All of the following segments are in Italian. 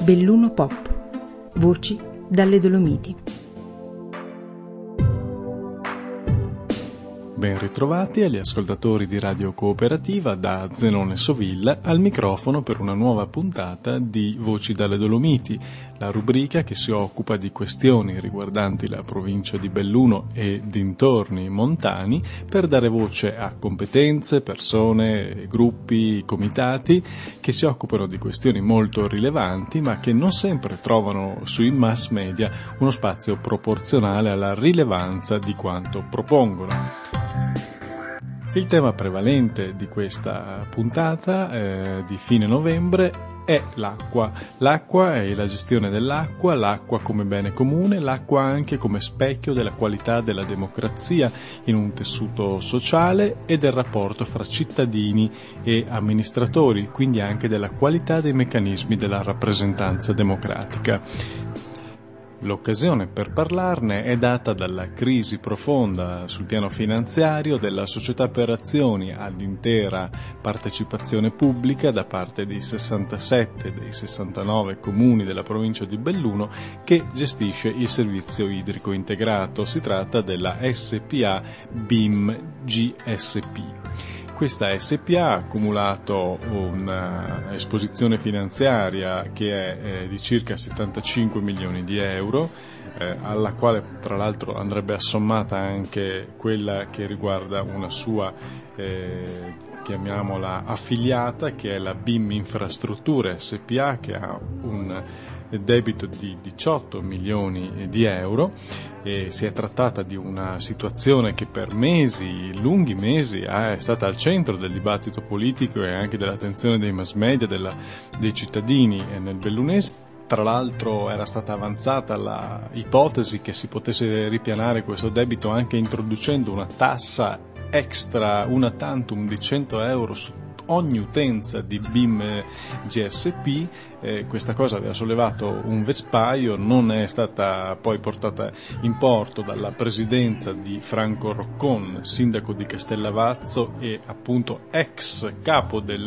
Belluno Pop. Voci dalle Dolomiti. Ben ritrovati agli ascoltatori di Radio Cooperativa da Zenone Sovilla al microfono per una nuova puntata di Voci dalle Dolomiti, la rubrica che si occupa di questioni riguardanti la provincia di Belluno e dintorni montani per dare voce a competenze, persone, gruppi, comitati che si occupano di questioni molto rilevanti ma che non sempre trovano sui mass media uno spazio proporzionale alla rilevanza di quanto propongono. Il tema prevalente di questa puntata di fine novembre è l'acqua. L'acqua e la gestione dell'acqua, l'acqua come bene comune, l'acqua anche come specchio della qualità della democrazia in un tessuto sociale e del rapporto fra cittadini e amministratori, quindi anche della qualità dei meccanismi della rappresentanza democratica. L'occasione per parlarne è data dalla crisi profonda sul piano finanziario della società per azioni ad intera partecipazione pubblica da parte dei 67 dei 69 comuni della provincia di Belluno che gestisce il servizio idrico integrato. Si tratta della SPA BIM GSP. Questa SPA ha accumulato un'esposizione finanziaria che è di circa 75 milioni di euro, alla quale tra l'altro andrebbe assommata anche quella che riguarda una sua, chiamiamola affiliata, che è la BIM Infrastrutture SPA, che ha un debito di 18 milioni di euro e si è trattata di una situazione che per mesi, lunghi mesi, è stata al centro del dibattito politico e anche dell'attenzione dei mass media, dei cittadini nel bellunese. Tra l'altro era stata avanzata l'ipotesi che si potesse ripianare questo debito anche introducendo una tassa extra, una tantum di 100 euro su ogni utenza di BIM GSP. Questa cosa aveva sollevato un vespaio, non è stata poi portata in porto dalla presidenza di Franco Roccon, sindaco di Castellavazzo e appunto ex capo della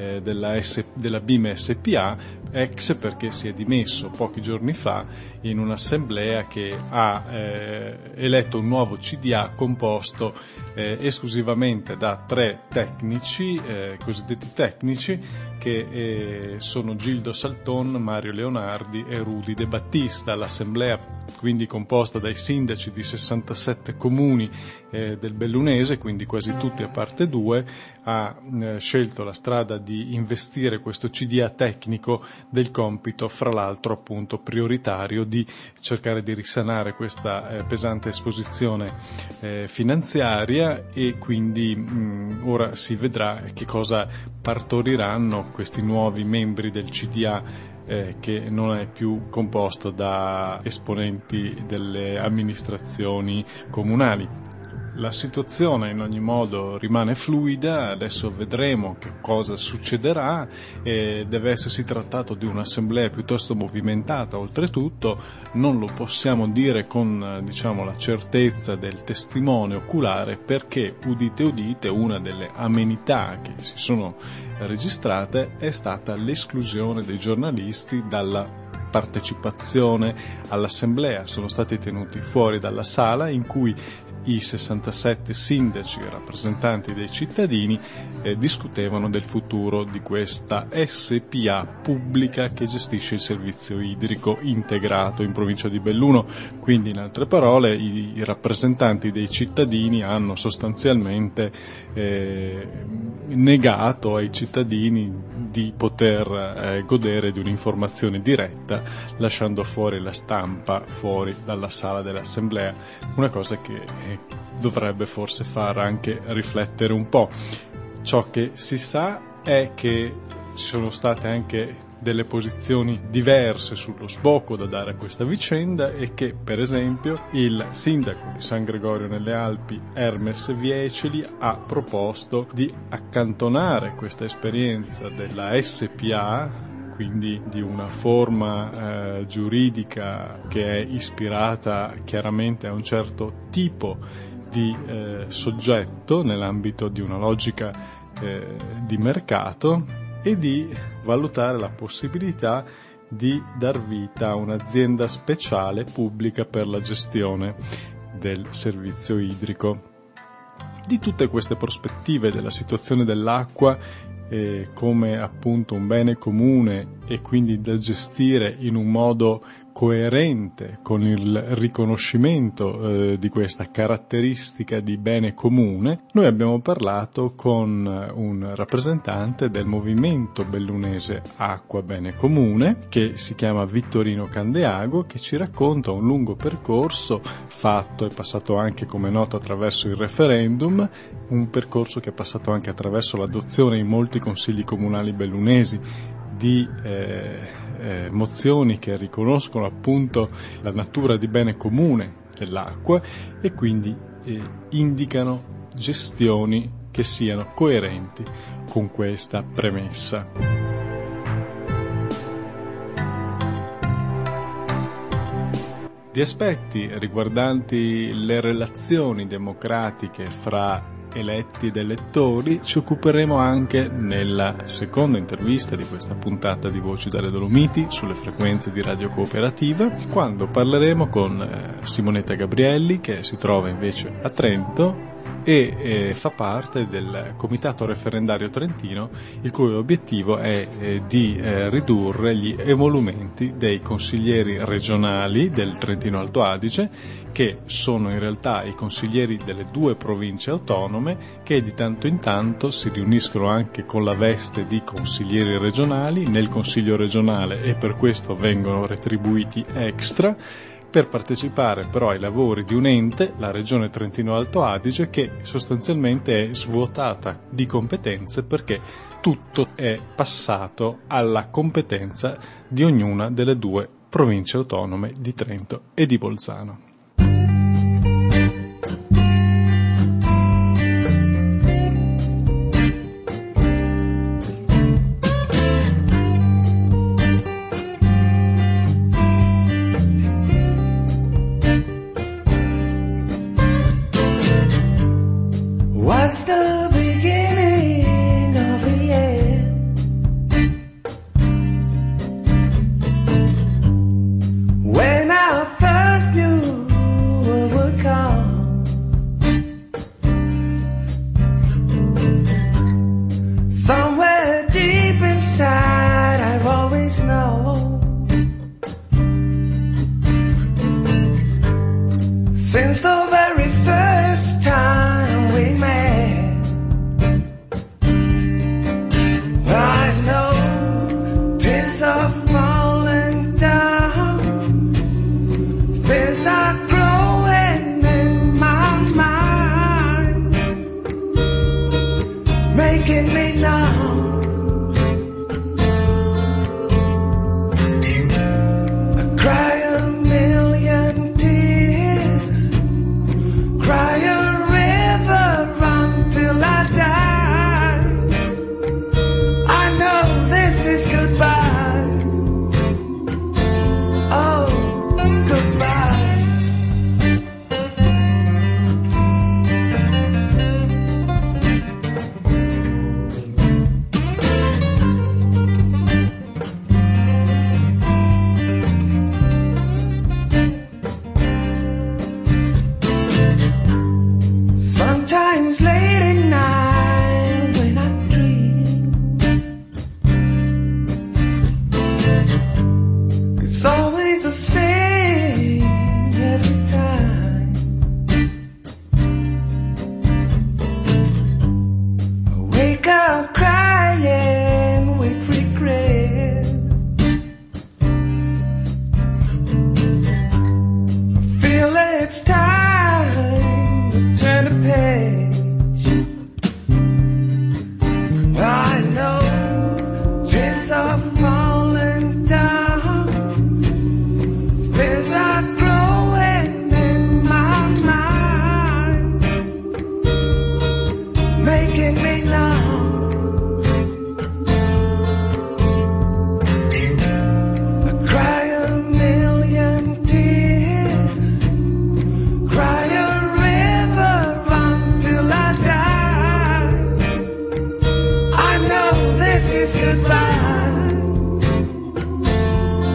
BIM SPA, ex perché si è dimesso pochi giorni fa in un'assemblea che ha eletto un nuovo CDA composto esclusivamente da 3 tecnici, cosiddetti tecnici, che sono Gildo Salton, Mario Leonardi e Rudy De Battista. L'assemblea, quindi composta dai sindaci di 67 comuni del bellunese, quindi quasi tutti a parte 2, ha scelto la strada di investire questo CDA tecnico del compito, fra l'altro appunto prioritario, di cercare di risanare questa pesante esposizione finanziaria e quindi ora si vedrà che cosa partoriranno questi nuovi membri del CDA che non è più composto da esponenti delle amministrazioni comunali. La situazione in ogni modo rimane fluida, adesso vedremo che cosa succederà e deve essersi trattato di un'assemblea piuttosto movimentata. Oltretutto non lo possiamo dire con la certezza del testimone oculare perché, udite udite, una delle amenità che si sono registrate è stata l'esclusione dei giornalisti dalla partecipazione all'assemblea. Sono stati tenuti fuori dalla sala in cui i 67 sindaci e rappresentanti dei cittadini discutevano del futuro di questa SPA pubblica che gestisce il servizio idrico integrato in provincia di Belluno. Quindi, in altre parole, i rappresentanti dei cittadini hanno sostanzialmente negato ai cittadini di poter godere di un'informazione diretta, lasciando fuori la stampa fuori dalla sala dell'assemblea, una cosa che dovrebbe forse far anche riflettere un po'. Ciò che si sa è che ci sono state anche delle posizioni diverse sullo sbocco da dare a questa vicenda e che, per esempio, il sindaco di San Gregorio nelle Alpi, Hermes Vieceli, ha proposto di accantonare questa esperienza della SPA, quindi di una forma giuridica che è ispirata chiaramente a un certo tipo di soggetto nell'ambito di una logica di mercato, e di valutare la possibilità di dar vita a un'azienda speciale pubblica per la gestione del servizio idrico. Di tutte queste prospettive della situazione dell'acqua come appunto un bene comune e quindi da gestire in un modo coerente con il riconoscimento di questa caratteristica di bene comune, noi abbiamo parlato con un rappresentante del movimento bellunese Acqua Bene Comune, che si chiama Vittorino Candeago, che ci racconta un lungo percorso fatto e passato anche, come noto, attraverso il referendum, un percorso che è passato anche attraverso l'adozione in molti consigli comunali bellunesi di mozioni che riconoscono appunto la natura di bene comune dell'acqua e quindi indicano gestioni che siano coerenti con questa premessa. Di aspetti riguardanti le relazioni democratiche fra eletti ed elettori ci occuperemo anche nella seconda intervista di questa puntata di Voci dalle Dolomiti sulle frequenze di Radio Cooperativa, quando parleremo con Simonetta Gabrielli, che si trova invece a Trento e fa parte del Comitato Referendario Trentino, il cui obiettivo è di ridurre gli emolumenti dei consiglieri regionali del Trentino Alto Adige, che sono in realtà i consiglieri delle 2 province autonome, che di tanto in tanto si riuniscono anche con la veste di consiglieri regionali nel Consiglio regionale e per questo vengono retribuiti extra, per partecipare però ai lavori di un ente, la Regione Trentino Alto Adige, che sostanzialmente è svuotata di competenze perché tutto è passato alla competenza di ognuna delle 2 province autonome di Trento e di Bolzano. What's the beginning of the end? When I first knew what would come, somewhere deep inside I've always known, since the very first time we met. I know tears are falling down, fears are growing in my mind, making me numb. I cry a million tears, cry a river, run till I die. I know this is goodbye. Oh, goodbye. Sometimes late at night when I dream, it's always the same every time. I wake up crying with regret, I feel it's time to turn the page. I know tears are falling down, fears are growing in my mind, making me numb. I cry a million tears, cry a river, run till I die. I know this is goodbye.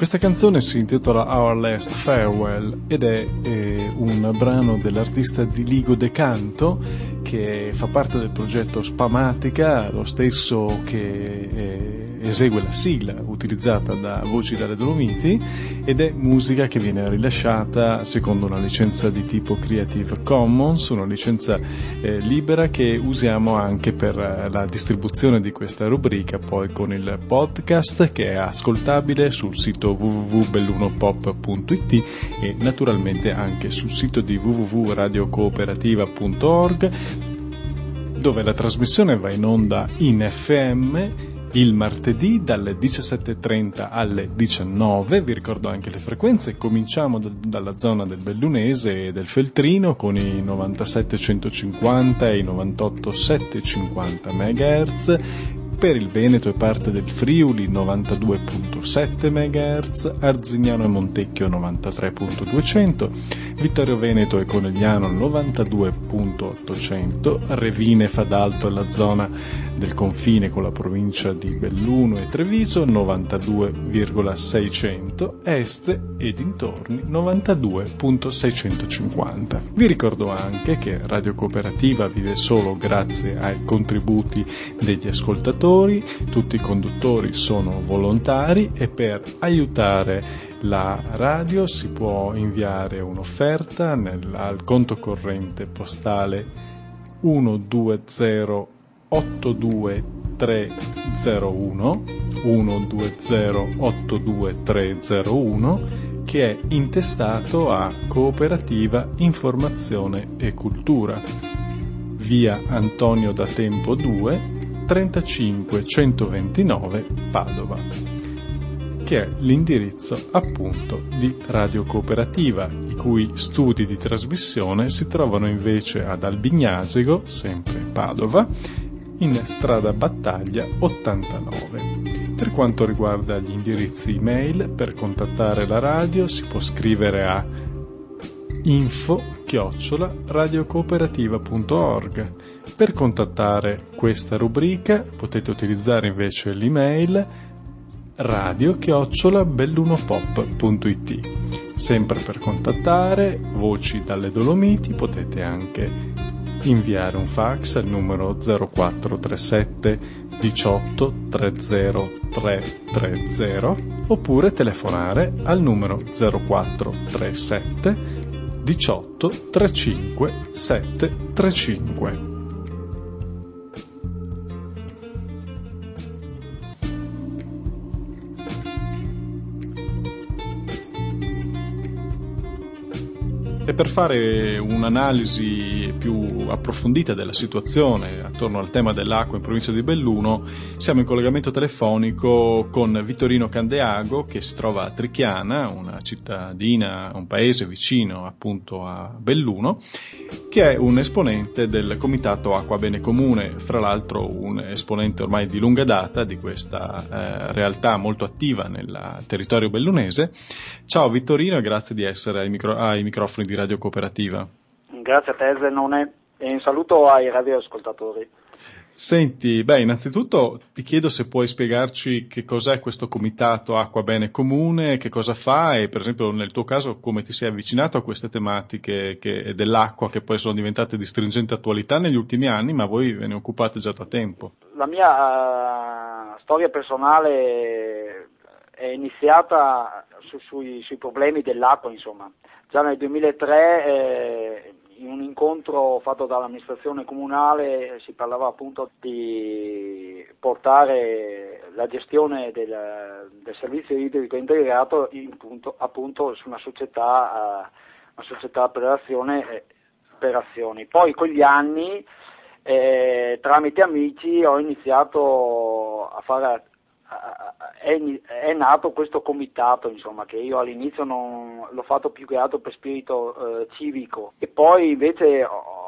Questa canzone si intitola Our Last Farewell ed è un brano dell'artista Diligo De Canto, che fa parte del progetto Spamatica, lo stesso che esegue la sigla utilizzata da Voci dalle Dolomiti, ed è musica che viene rilasciata secondo una licenza di tipo Creative Commons, una licenza libera che usiamo anche per la distribuzione di questa rubrica poi con il podcast, che è ascoltabile sul sito www.bellunopop.it e naturalmente anche sul sito di www.radiocooperativa.org, dove la trasmissione va in onda in FM il martedì dalle 17.30 alle 19. Vi ricordo anche le frequenze. Cominciamo dalla zona del Bellunese e del Feltrino con i 97.150 e i 98.750 MHz. Per il Veneto e parte del Friuli 92.7 MHz, Arzignano e Montecchio 93.200, Vittorio Veneto e Conegliano 92.800, Revine Fadalto e la zona del confine con la provincia di Belluno e Treviso 92,600, Este e dintorni 92.650. Vi ricordo anche che Radio Cooperativa vive solo grazie ai contributi degli ascoltatori. Tutti i conduttori sono volontari e per aiutare la radio si può inviare un'offerta al conto corrente postale 12082301, che è intestato a Cooperativa Informazione e Cultura, via Antonio da Tempo 2 35 129 Padova, che è l'indirizzo appunto di Radio Cooperativa, i cui studi di trasmissione si trovano invece ad Albignasego, sempre Padova, in strada Battaglia 89. Per quanto riguarda gli indirizzi email, per contattare la radio si può scrivere a info@radiocooperativa.org. Per contattare questa rubrica potete utilizzare invece l'email radio@bellunopop.it. Sempre per contattare Voci dalle Dolomiti potete anche inviare un fax al numero 0437 18 30 330 oppure telefonare al numero 0437 18 35 735. E per fare un'analisi più approfondita della situazione attorno al tema dell'acqua in provincia di Belluno, siamo in collegamento telefonico con Vittorino Candeago, che si trova a Trichiana, una cittadina, un paese vicino appunto a Belluno, che è un esponente del Comitato Acqua Bene Comune, fra l'altro un esponente ormai di lunga data di questa realtà molto attiva nel territorio bellunese. Ciao Vittorino e grazie di essere ai microfoni di Radio Cooperativa. Grazie a te Zenone e un saluto ai radioascoltatori. Senti, innanzitutto ti chiedo se puoi spiegarci che cos'è questo Comitato Acqua Bene Comune, che cosa fa e per esempio nel tuo caso come ti sei avvicinato a queste tematiche dell'acqua che poi sono diventate di stringente attualità negli ultimi anni, ma voi ve ne occupate già da tempo. La mia storia personale è iniziata sui problemi dell'acqua, insomma. Già nel 2003 in un incontro fatto dall'amministrazione comunale si parlava appunto di portare la gestione del servizio idrico integrato appunto su una società per azioni. Poi con gli anni tramite amici ho iniziato a fare è nato questo comitato, insomma, che io all'inizio non l'ho fatto più che altro per spirito civico, e poi invece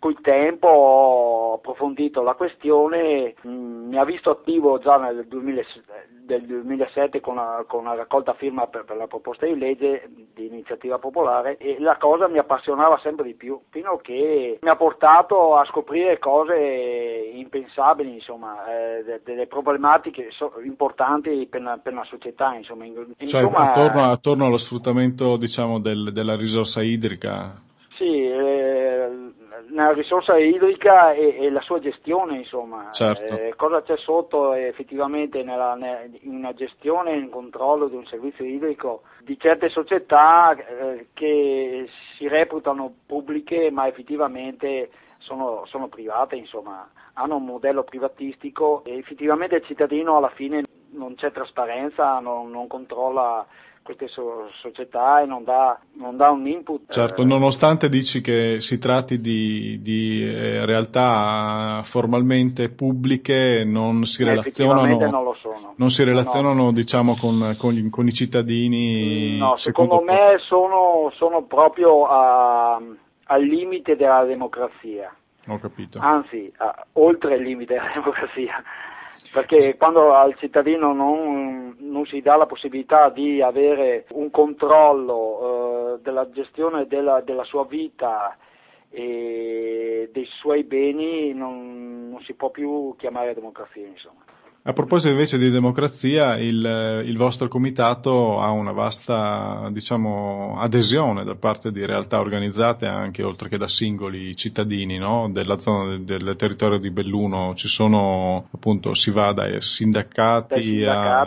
col tempo ho approfondito la questione, mi ha visto attivo già nel 2007 con una raccolta firma per la proposta di legge di iniziativa popolare, e la cosa mi appassionava sempre di più, fino a che mi ha portato a scoprire cose impensabili, insomma, delle problematiche importanti per la società, insomma. Cioè, attorno allo sfruttamento, diciamo, della risorsa idrica. Sì, la risorsa idrica e la sua gestione, insomma. Certo. Cosa c'è sotto effettivamente in una gestione e in controllo di un servizio idrico di certe società che si reputano pubbliche ma effettivamente sono private, insomma, hanno un modello privatistico e effettivamente il cittadino alla fine non c'è trasparenza, non controlla queste società e non dà un input. Certo, nonostante dici che si tratti di realtà formalmente pubbliche, non si relazionano, non lo sono. Non si relazionano, no. Diciamo, con i cittadini. No, secondo me sono proprio al limite della democrazia. Ho capito. Anzi, oltre il limite della democrazia. Perché quando al cittadino non si dà la possibilità di avere un controllo della gestione della sua vita e dei suoi beni, non si può più chiamare democrazia, insomma. A proposito invece di democrazia, il vostro comitato ha una vasta, diciamo, adesione da parte di realtà organizzate, anche oltre che da singoli cittadini, no? Della zona del territorio di Belluno. Ci sono, appunto, si va dai sindacati sì,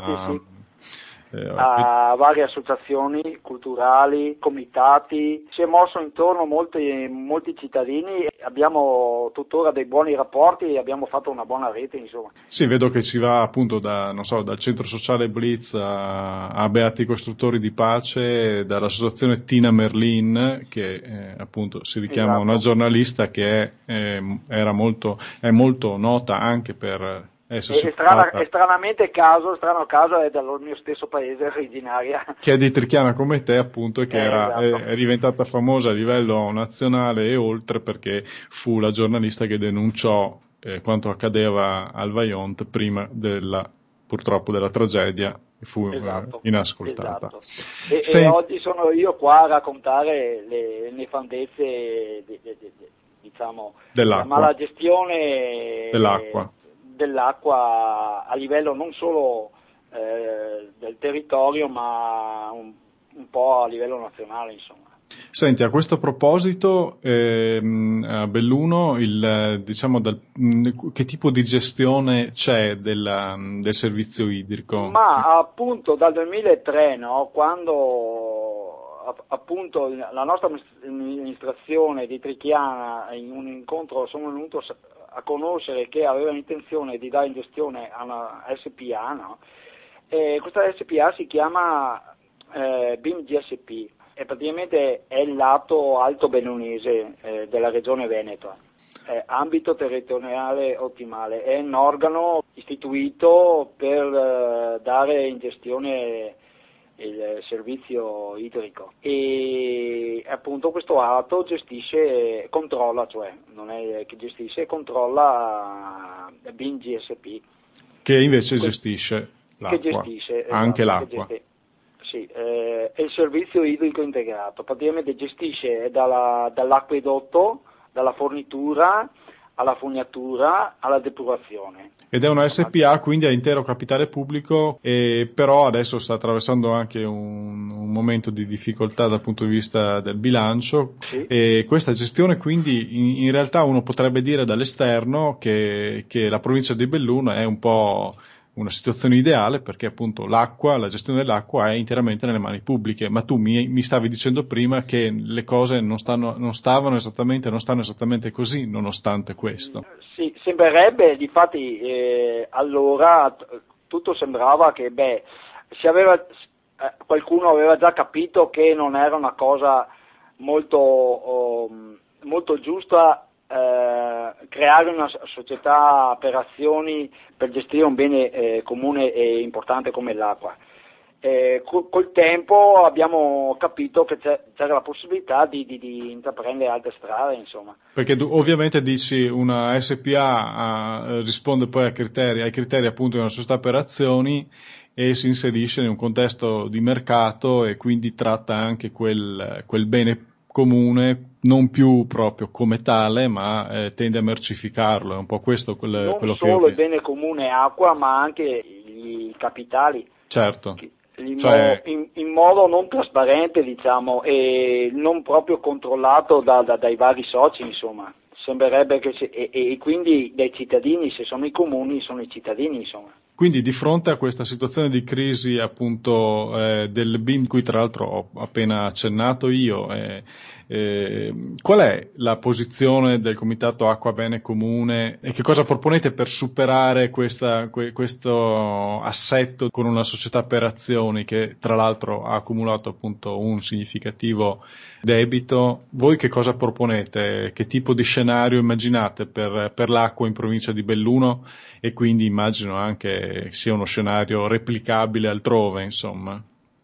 a varie associazioni culturali, comitati. Si è mosso intorno molti cittadini, abbiamo tuttora dei buoni rapporti e abbiamo fatto una buona rete, insomma. Sì, vedo che si va appunto dal centro sociale Blitz a Beati Costruttori di Pace, dall'associazione Tina Merlin, che appunto si richiama, esatto, una giornalista che è molto nota anche per stranamente strano caso è dal mio stesso paese originaria, che è di Trichiana come te, appunto, e che esatto, è diventata famosa a livello nazionale e oltre, perché fu la giornalista che denunciò quanto accadeva al Vajont prima purtroppo della tragedia, e fu esatto, inascoltata. Esatto. E oggi sono io qua a raccontare le nefandezze diciamo della mala gestione dell'acqua a livello non solo del territorio, ma un po' a livello nazionale, insomma. Senti, a questo proposito, a Belluno, diciamo, che tipo di gestione c'è del servizio idrico? Ma appunto dal 2003, no, quando appunto la nostra amministrazione di Trichiana, in un incontro, sono venuto a conoscere che aveva intenzione di dare in gestione a una SPA, no? Questa SPA si chiama BIM GSP e praticamente è il lato alto bellunese della regione Veneto, ambito territoriale ottimale, è un organo istituito per dare in gestione il servizio idrico e appunto questo atto controlla BIM GSP, che invece gestisce l'acqua, anche esatto, l'acqua. Sì, è il servizio idrico integrato, praticamente gestisce dall'acquedotto, dalla fornitura alla fognatura, alla depurazione. Ed è una SPA quindi a intero capitale pubblico, però adesso sta attraversando anche un momento di difficoltà dal punto di vista del bilancio, sì. E questa gestione quindi in realtà uno potrebbe dire dall'esterno che la provincia di Belluno è un po' una situazione ideale, perché appunto la gestione dell'acqua è interamente nelle mani pubbliche, ma tu mi stavi dicendo prima che le cose non stanno esattamente così, nonostante questo. Sì, sembrerebbe, difatti allora tutto sembrava che qualcuno aveva già capito che non era una cosa molto giusta creare una società per azioni per gestire un bene comune e importante come l'acqua. Col tempo abbiamo capito che c'era la possibilità di intraprendere altre strade, insomma. Perché ovviamente dici una SPA risponde poi ai criteri appunto di una società per azioni e si inserisce in un contesto di mercato e quindi tratta anche quel bene comune non più proprio come tale, ma tende a mercificarlo. È un po' questo quello non che... solo il bene comune acqua, ma anche i capitali. Certo. In modo non trasparente, diciamo, e non proprio controllato dai vari soci, insomma. Sembrerebbe che e quindi dai cittadini, se sono i comuni, sono i cittadini, insomma. Quindi di fronte a questa situazione di crisi appunto del BIM, cui tra l'altro ho appena accennato io, qual è la posizione del Comitato Acqua Bene Comune e che cosa proponete per superare questo assetto con una società per azioni che tra l'altro ha accumulato appunto un significativo debito? Voi che cosa proponete? Che tipo di scenario immaginate per l'acqua in provincia di Belluno? E quindi immagino anche sia uno scenario replicabile altrove, insomma.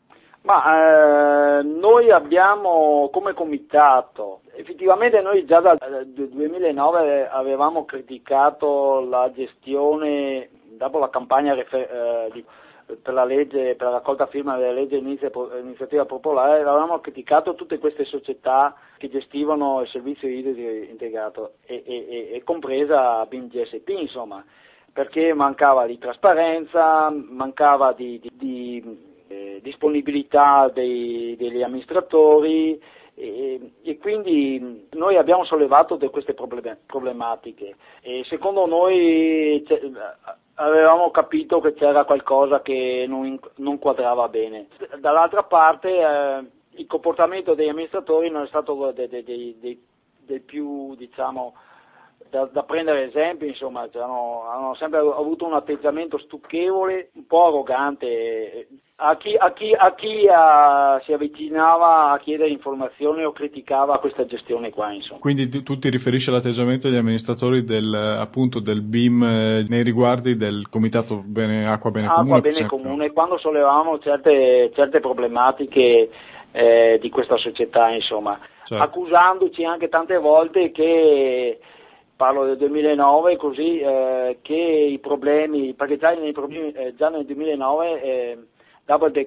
Ma noi abbiamo come comitato, effettivamente noi già dal 2009 avevamo criticato la gestione, dopo la campagna per la raccolta firma della legge iniziativa popolare, avevamo criticato tutte queste società che gestivano il servizio idrico integrato e compresa BIM GSP, insomma, perché mancava di trasparenza, mancava di disponibilità degli amministratori e quindi noi abbiamo sollevato queste problematiche e secondo noi avevamo capito che c'era qualcosa che non quadrava bene. Dall'altra parte il comportamento degli amministratori non è stato del più, diciamo, da prendere esempio, insomma, hanno sempre avuto un atteggiamento stucchevole, un po' arrogante a chi si avvicinava a chiedere informazioni o criticava questa gestione qua, insomma. Quindi tu ti riferisci all'atteggiamento degli amministratori appunto del BIM nei riguardi del Comitato Acqua Bene Comune? Acqua Bene Comune, quando sollevavamo certe problematiche di questa società, insomma, certo, accusandoci anche tante volte che, parlo del 2009 così, che i problemi, perché già nel 2009 dopo il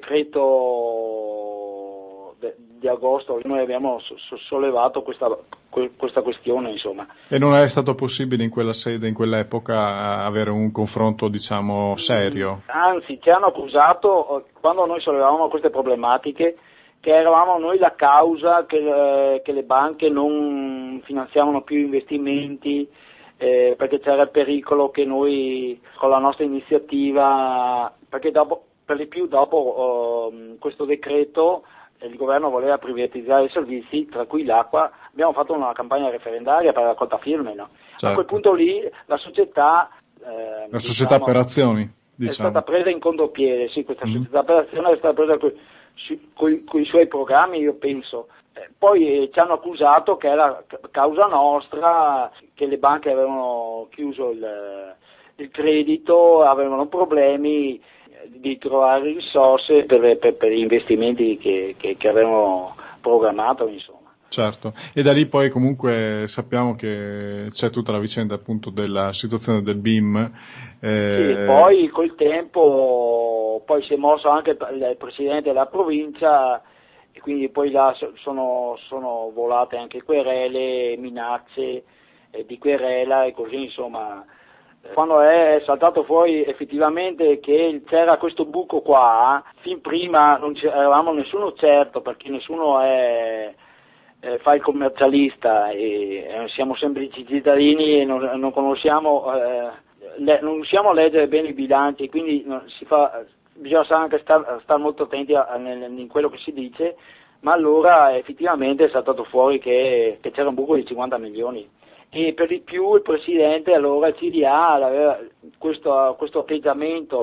decreto di agosto noi abbiamo sollevato questa questione, insomma. E non è stato possibile in quella sede, in quell'epoca, avere un confronto, diciamo, serio? Anzi, ci hanno accusato, quando noi sollevavamo queste problematiche, che eravamo noi la causa che le banche non finanziavano più investimenti, perché c'era il pericolo che noi con la nostra iniziativa, perché per di più dopo questo decreto il governo voleva privatizzare i servizi, tra cui l'acqua, abbiamo fatto una campagna referendaria per la raccolta firme, no? Certo. A quel punto lì la società la società per azioni, diciamo, è stata presa in contropiede, sì, questa società per azioni è stata presa con i suoi programmi, io penso. Poi ci hanno accusato che era causa nostra, che le banche avevano chiuso il credito, avevano problemi di trovare risorse per gli investimenti che avevano programmato, insomma. Certo, e da lì poi comunque sappiamo che c'è tutta la vicenda appunto della situazione del BIM. Sì, poi col tempo poi si è mosso anche il presidente della provincia e quindi poi là sono volate anche querele, minacce di querela e così, insomma. Quando è saltato fuori effettivamente che c'era questo buco qua, fin prima non eravamo nessuno certo, perché nessuno fa il commercialista e siamo semplici cittadini e non conosciamo, non riusciamo a leggere bene i bilanci, quindi bisogna anche stare molto attenti in quello che si dice, ma allora effettivamente è saltato fuori che c'era un buco di 50 milioni. E per di più il presidente, allora il CDA, aveva questo atteggiamento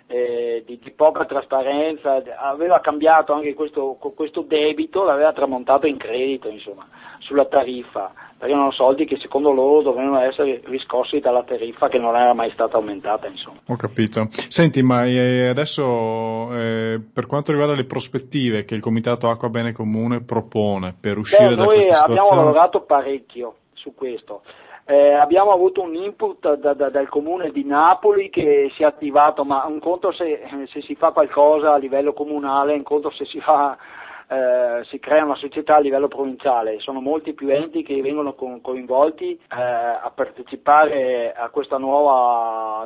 di poca trasparenza, aveva cambiato anche questo debito, l'aveva tramontato in credito, insomma, sulla tariffa, perché erano soldi che secondo loro dovevano essere riscossi dalla tariffa che non era mai stata aumentata, insomma. Ho capito. Senti, ma adesso per quanto riguarda le prospettive che il Comitato Acqua Bene Comune propone per uscire da questa situazione? Noi abbiamo lavorato parecchio su questo. Abbiamo avuto un input dal Comune di Napoli che si è attivato, ma un conto se si fa qualcosa a livello comunale, un conto se si crea una società a livello provinciale. Sono molti più enti che vengono coinvolti a partecipare a questa nuova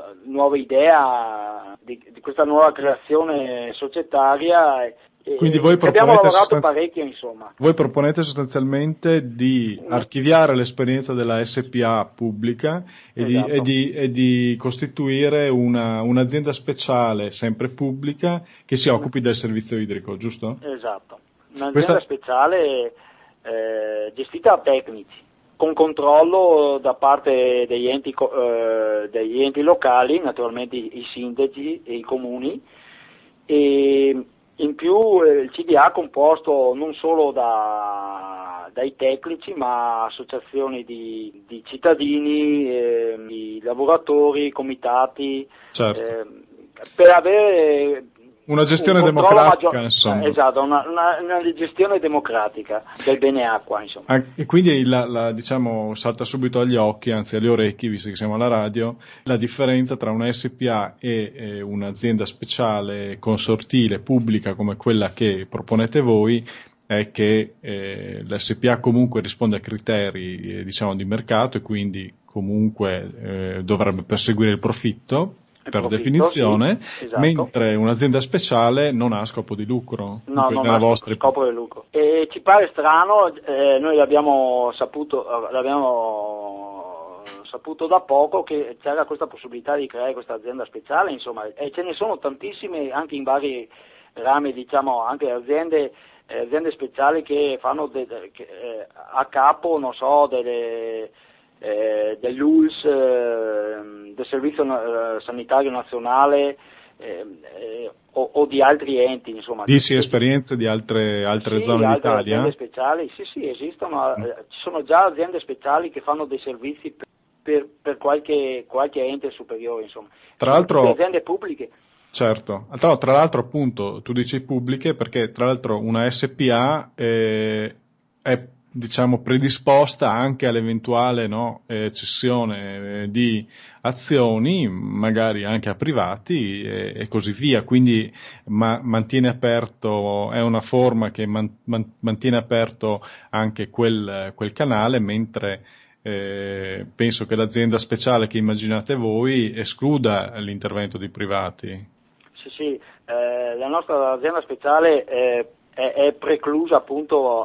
idea di questa nuova creazione societaria. Quindi voi abbiamo lavorato parecchio, insomma. Voi proponete sostanzialmente di archiviare l'esperienza della SPA pubblica esatto. e di costituire un'azienda speciale, sempre pubblica, che si occupi del servizio idrico, giusto? Esatto. Un'azienda speciale gestita da tecnici, con controllo da parte degli enti locali, naturalmente i sindaci e i comuni, e in più il CDA è composto non solo dai tecnici, ma associazioni di cittadini, di lavoratori, comitati, certo. Per avere una gestione democratica, insomma. Esatto, una gestione democratica del bene acqua, insomma. E quindi diciamo salta subito agli occhi, anzi agli orecchi, visto che siamo alla radio, la differenza tra una SPA e un'azienda speciale consortile pubblica come quella che proponete voi è che l'SPA comunque risponde a criteri diciamo di mercato e quindi comunque dovrebbe perseguire il profitto per definizione, sì, esatto. Mentre un'azienda speciale non ha scopo di lucro. No, non ha scopo di lucro. E ci pare strano, noi l'abbiamo saputo da poco che c'era questa possibilità di creare questa azienda speciale, insomma, e ce ne sono tantissime anche in vari rami, diciamo, anche aziende speciali che fanno a capo, non so, dell'ULS, del Servizio Sanitario Nazionale o di altri enti, insomma. Dici esperienze di altre zone d'Italia? Aziende speciali, sì, esistono, ci sono già aziende speciali che fanno dei servizi per qualche ente superiore, insomma. Tra l'altro, aziende pubbliche. Certo, tra l'altro appunto tu dici pubbliche perché tra l'altro una SPA è diciamo predisposta anche all'eventuale cessione di azioni, magari anche a privati e così via, quindi mantiene aperto, è una forma che mantiene aperto anche quel canale, mentre penso che l'azienda speciale che immaginate voi escluda l'intervento di privati. Sì, la nostra azienda speciale è preclusa appunto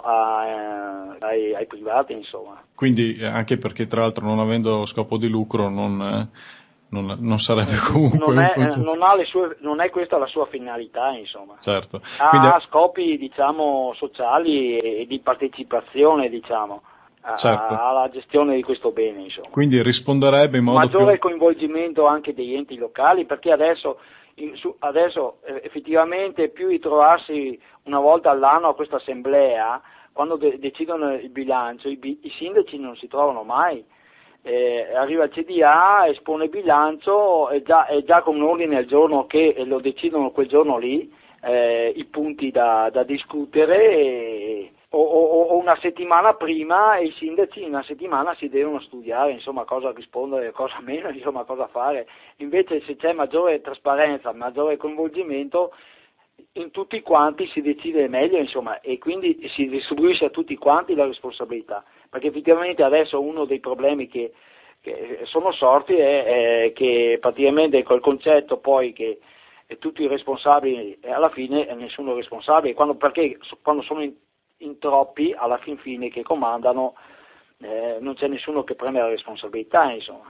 ai privati, insomma. Quindi anche perché tra l'altro non avendo scopo di lucro non sarebbe comunque non è questa la sua finalità, insomma. Certo. Ha scopi, diciamo, sociali e di partecipazione, diciamo, certo, alla gestione di questo bene, insomma. Quindi risponderebbe in modo maggiore coinvolgimento anche degli enti locali, perché adesso effettivamente più di trovarsi una volta all'anno a questa assemblea, quando decidono il bilancio, i sindaci non si trovano mai. Arriva il CDA, espone il bilancio, è già con un ordine al giorno che lo decidono quel giorno lì, i punti da discutere, o una settimana prima, e i sindaci in una settimana si devono studiare, insomma, cosa rispondere, cosa meno, insomma, cosa fare. Invece se c'è maggiore trasparenza, maggiore coinvolgimento, in tutti quanti si decide meglio, insomma, e quindi si distribuisce a tutti quanti la responsabilità, perché effettivamente adesso uno dei problemi che sono sorti è che praticamente col concetto poi che tutti i responsabili e alla fine nessuno è responsabile, perché quando sono in troppi alla fin fine che comandano non c'è nessuno che prende la responsabilità, insomma.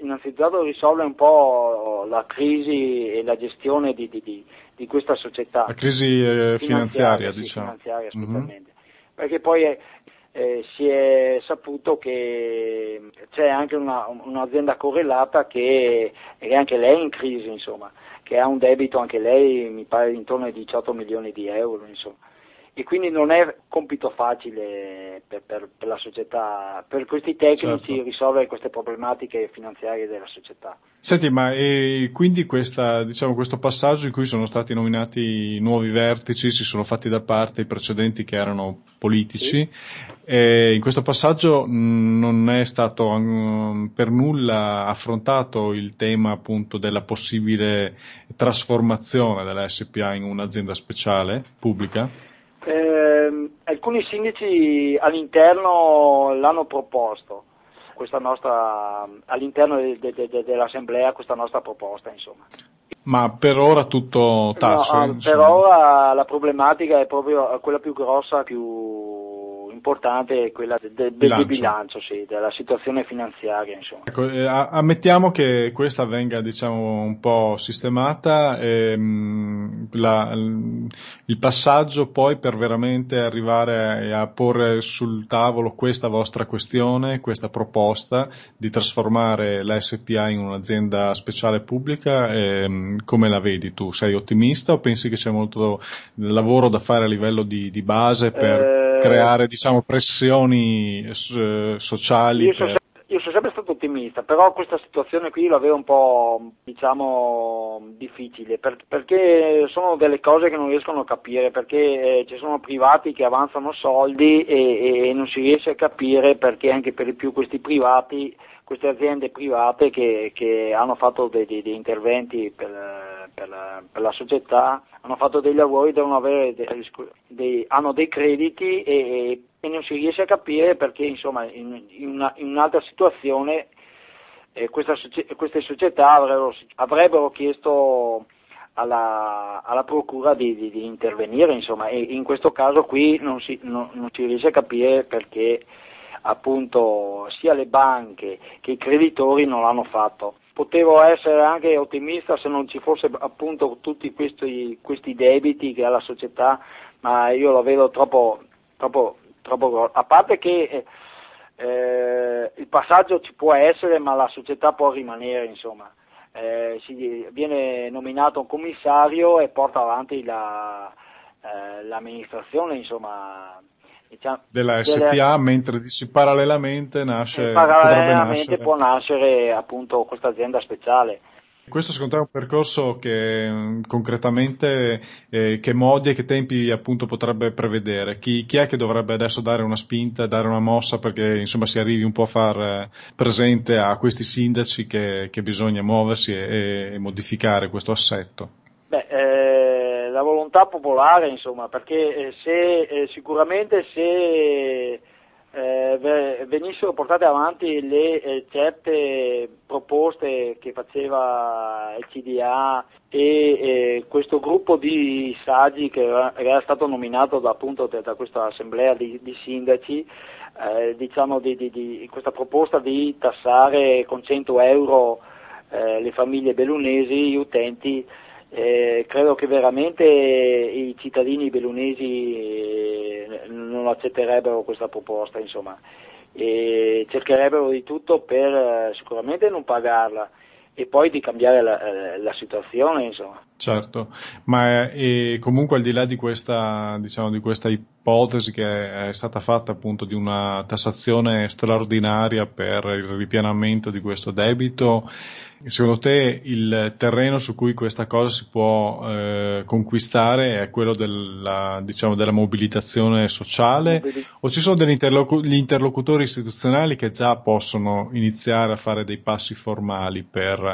innanzitutto risolve un po' la crisi e la gestione di questa società. La crisi finanziaria, sì, diciamo. Finanziaria specialmente. Perché poi si è saputo che c'è anche un'azienda correlata che è anche lei in crisi, insomma, che ha un debito anche lei, mi pare intorno ai 18 milioni di euro, insomma. E quindi non è compito facile per la società, per questi tecnici, Certo. risolvere queste problematiche finanziarie della società. Senti, ma quindi questo passaggio in cui sono stati nominati nuovi vertici, si sono fatti da parte i precedenti che erano politici, in questo passaggio non è stato per nulla affrontato il tema appunto della possibile trasformazione della SPA in un'azienda speciale pubblica? Alcuni sindaci all'interno l'hanno proposto, all'interno dell'assemblea, questa nostra proposta, insomma. Ma per ora tutto tace? No, per ora la problematica è proprio quella più grossa, più importante, è quella del bilancio, sì, della situazione finanziaria, insomma. Ecco, ammettiamo che questa venga, diciamo, un po' sistemata, il passaggio poi per veramente arrivare a porre sul tavolo questa vostra questione, questa proposta di trasformare la SPA in un'azienda speciale pubblica, come la vedi tu? Sei ottimista o pensi che c'è molto lavoro da fare a livello di base per creare, diciamo, pressioni sociali? Io sono sempre stato ottimista, però questa situazione qui la vedo un po', diciamo, difficile, perché sono delle cose che non riescono a capire, perché ci sono privati che avanzano soldi e non si riesce a capire perché anche per di più questi privati, queste aziende private che hanno fatto dei interventi per la società, hanno fatto dei lavori, devono avere hanno dei crediti e non si riesce a capire perché, insomma, in un'altra situazione queste società avrebbero chiesto alla procura di intervenire, insomma, e in questo caso qui non si riesce a capire perché appunto sia le banche che i creditori non l'hanno fatto. Potevo essere anche ottimista se non ci fosse appunto tutti questi debiti che ha la società, ma io lo vedo troppo a parte che il passaggio ci può essere, ma la società può rimanere, insomma. Viene nominato un commissario e porta avanti l'amministrazione, insomma, diciamo, della SPA, mentre parallelamente può nascere appunto questa azienda speciale. Questo secondo te è un percorso che concretamente che modi e che tempi appunto potrebbe prevedere? Chi è che dovrebbe adesso dare una spinta, dare una mossa perché insomma si arrivi un po' a far presente a questi sindaci che bisogna muoversi e modificare questo assetto? La volontà popolare, insomma, perché sicuramente se venissero portate avanti le certe proposte che faceva il CDA e questo gruppo di saggi che era stato nominato da questa assemblea di sindaci, diciamo di questa proposta di tassare con 100 euro le famiglie bellunesi, gli utenti. Credo che veramente i cittadini bellunesi non accetterebbero questa proposta, insomma, e cercherebbero di tutto per sicuramente non pagarla e poi di cambiare la situazione, insomma. Certo, ma comunque al di là di questa, diciamo, di questa ipotesi che è stata fatta appunto di una tassazione straordinaria per il ripianamento di questo debito, secondo te il terreno su cui questa cosa si può conquistare è quello della mobilitazione sociale o ci sono gli interlocutori istituzionali che già possono iniziare a fare dei passi formali per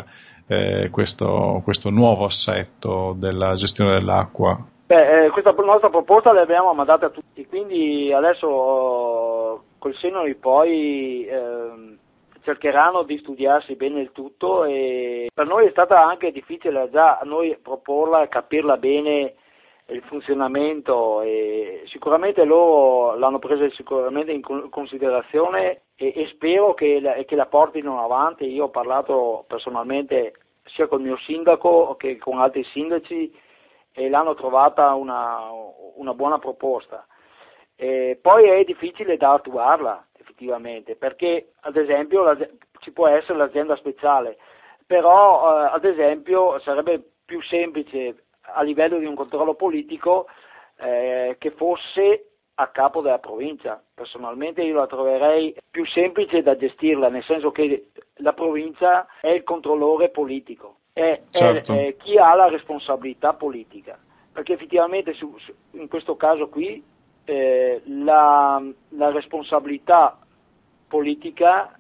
questo nuovo assetto della gestione dell'acqua? Questa nostra proposta l'abbiamo mandata a tutti, quindi adesso col senno di poi cercheranno di studiarsi bene il tutto e per noi è stata anche difficile già a noi proporla e capirla bene il funzionamento, e sicuramente loro l'hanno presa sicuramente in considerazione e spero che la portino avanti. Io ho parlato personalmente sia col mio sindaco che con altri sindaci e l'hanno trovata una buona proposta. Poi è difficile da attuarla effettivamente, perché ad esempio ci può essere l'azienda speciale, però ad esempio sarebbe più semplice a livello di un controllo politico che fosse a capo della provincia. Personalmente io la troverei più semplice da gestirla, nel senso che la provincia è il controllore politico, Certo. è chi ha la responsabilità politica, perché effettivamente in questo caso qui la responsabilità politica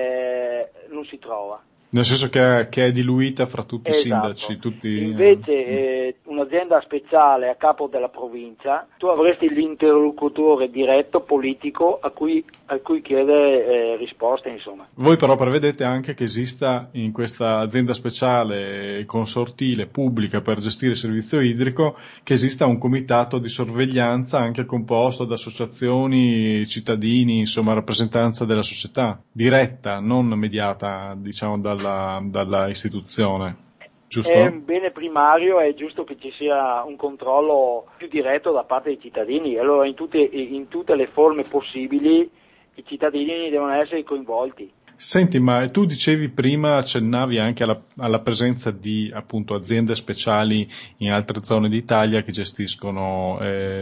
non si trova. Nel senso che è diluita fra tutti Esatto. i sindaci. Invece un'azienda speciale a capo della provincia, tu avresti l'interlocutore diretto politico a cui chiedere risposte, insomma. Voi però prevedete anche che esista in questa azienda speciale consortile pubblica per gestire il servizio idrico, che esista un comitato di sorveglianza anche composto da associazioni, cittadini, insomma rappresentanza della società, diretta, non mediata, diciamo, dalla istituzione. Giusto? È un bene primario, è giusto che ci sia un controllo più diretto da parte dei cittadini. Allora in tutte le forme possibili i cittadini devono essere coinvolti. Senti, ma tu dicevi prima, accennavi anche alla presenza di appunto aziende speciali in altre zone d'Italia che gestiscono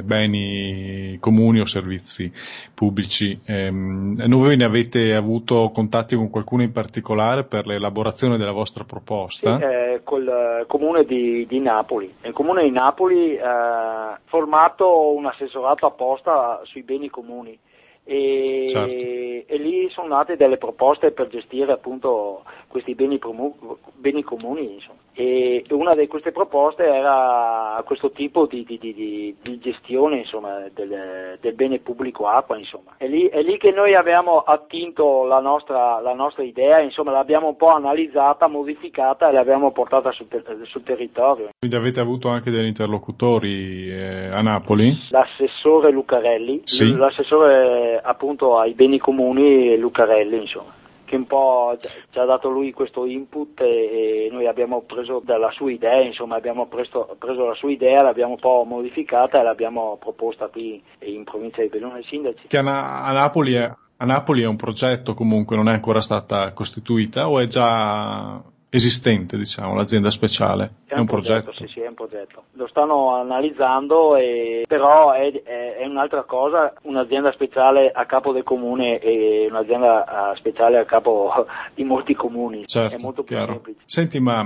beni comuni o servizi pubblici. Voi ne avete avuto contatti con qualcuno in particolare per l'elaborazione della vostra proposta? Sì, col comune di Napoli. Il comune di Napoli ha formato un assessorato apposta sui beni comuni. Certo. E lì sono nate delle proposte per gestire appunto questi beni comuni, insomma. E una di queste proposte era questo tipo di gestione, insomma, del bene pubblico acqua, insomma. È lì che noi abbiamo attinto la nostra idea, insomma, l'abbiamo un po' analizzata, modificata e l'abbiamo portata sul territorio. Quindi avete avuto anche degli interlocutori a Napoli? L'assessore Lucarelli, sì. L'assessore appunto ai beni comuni Lucarelli, insomma, che un po' ci ha dato lui questo input e noi abbiamo preso dalla sua idea, insomma, abbiamo preso la sua idea, l'abbiamo un po' modificata e l'abbiamo proposta qui in provincia di Belluno ai sindaci. Che a Napoli è un progetto, comunque non è ancora stata costituita o è già esistente, diciamo, l'azienda speciale? È un progetto? Sì, è un progetto. Lo stanno analizzando, però è un'altra cosa, un'azienda speciale a capo del comune e un'azienda speciale a capo di molti comuni. Certo, è molto più chiaro. semplice. Senti, ma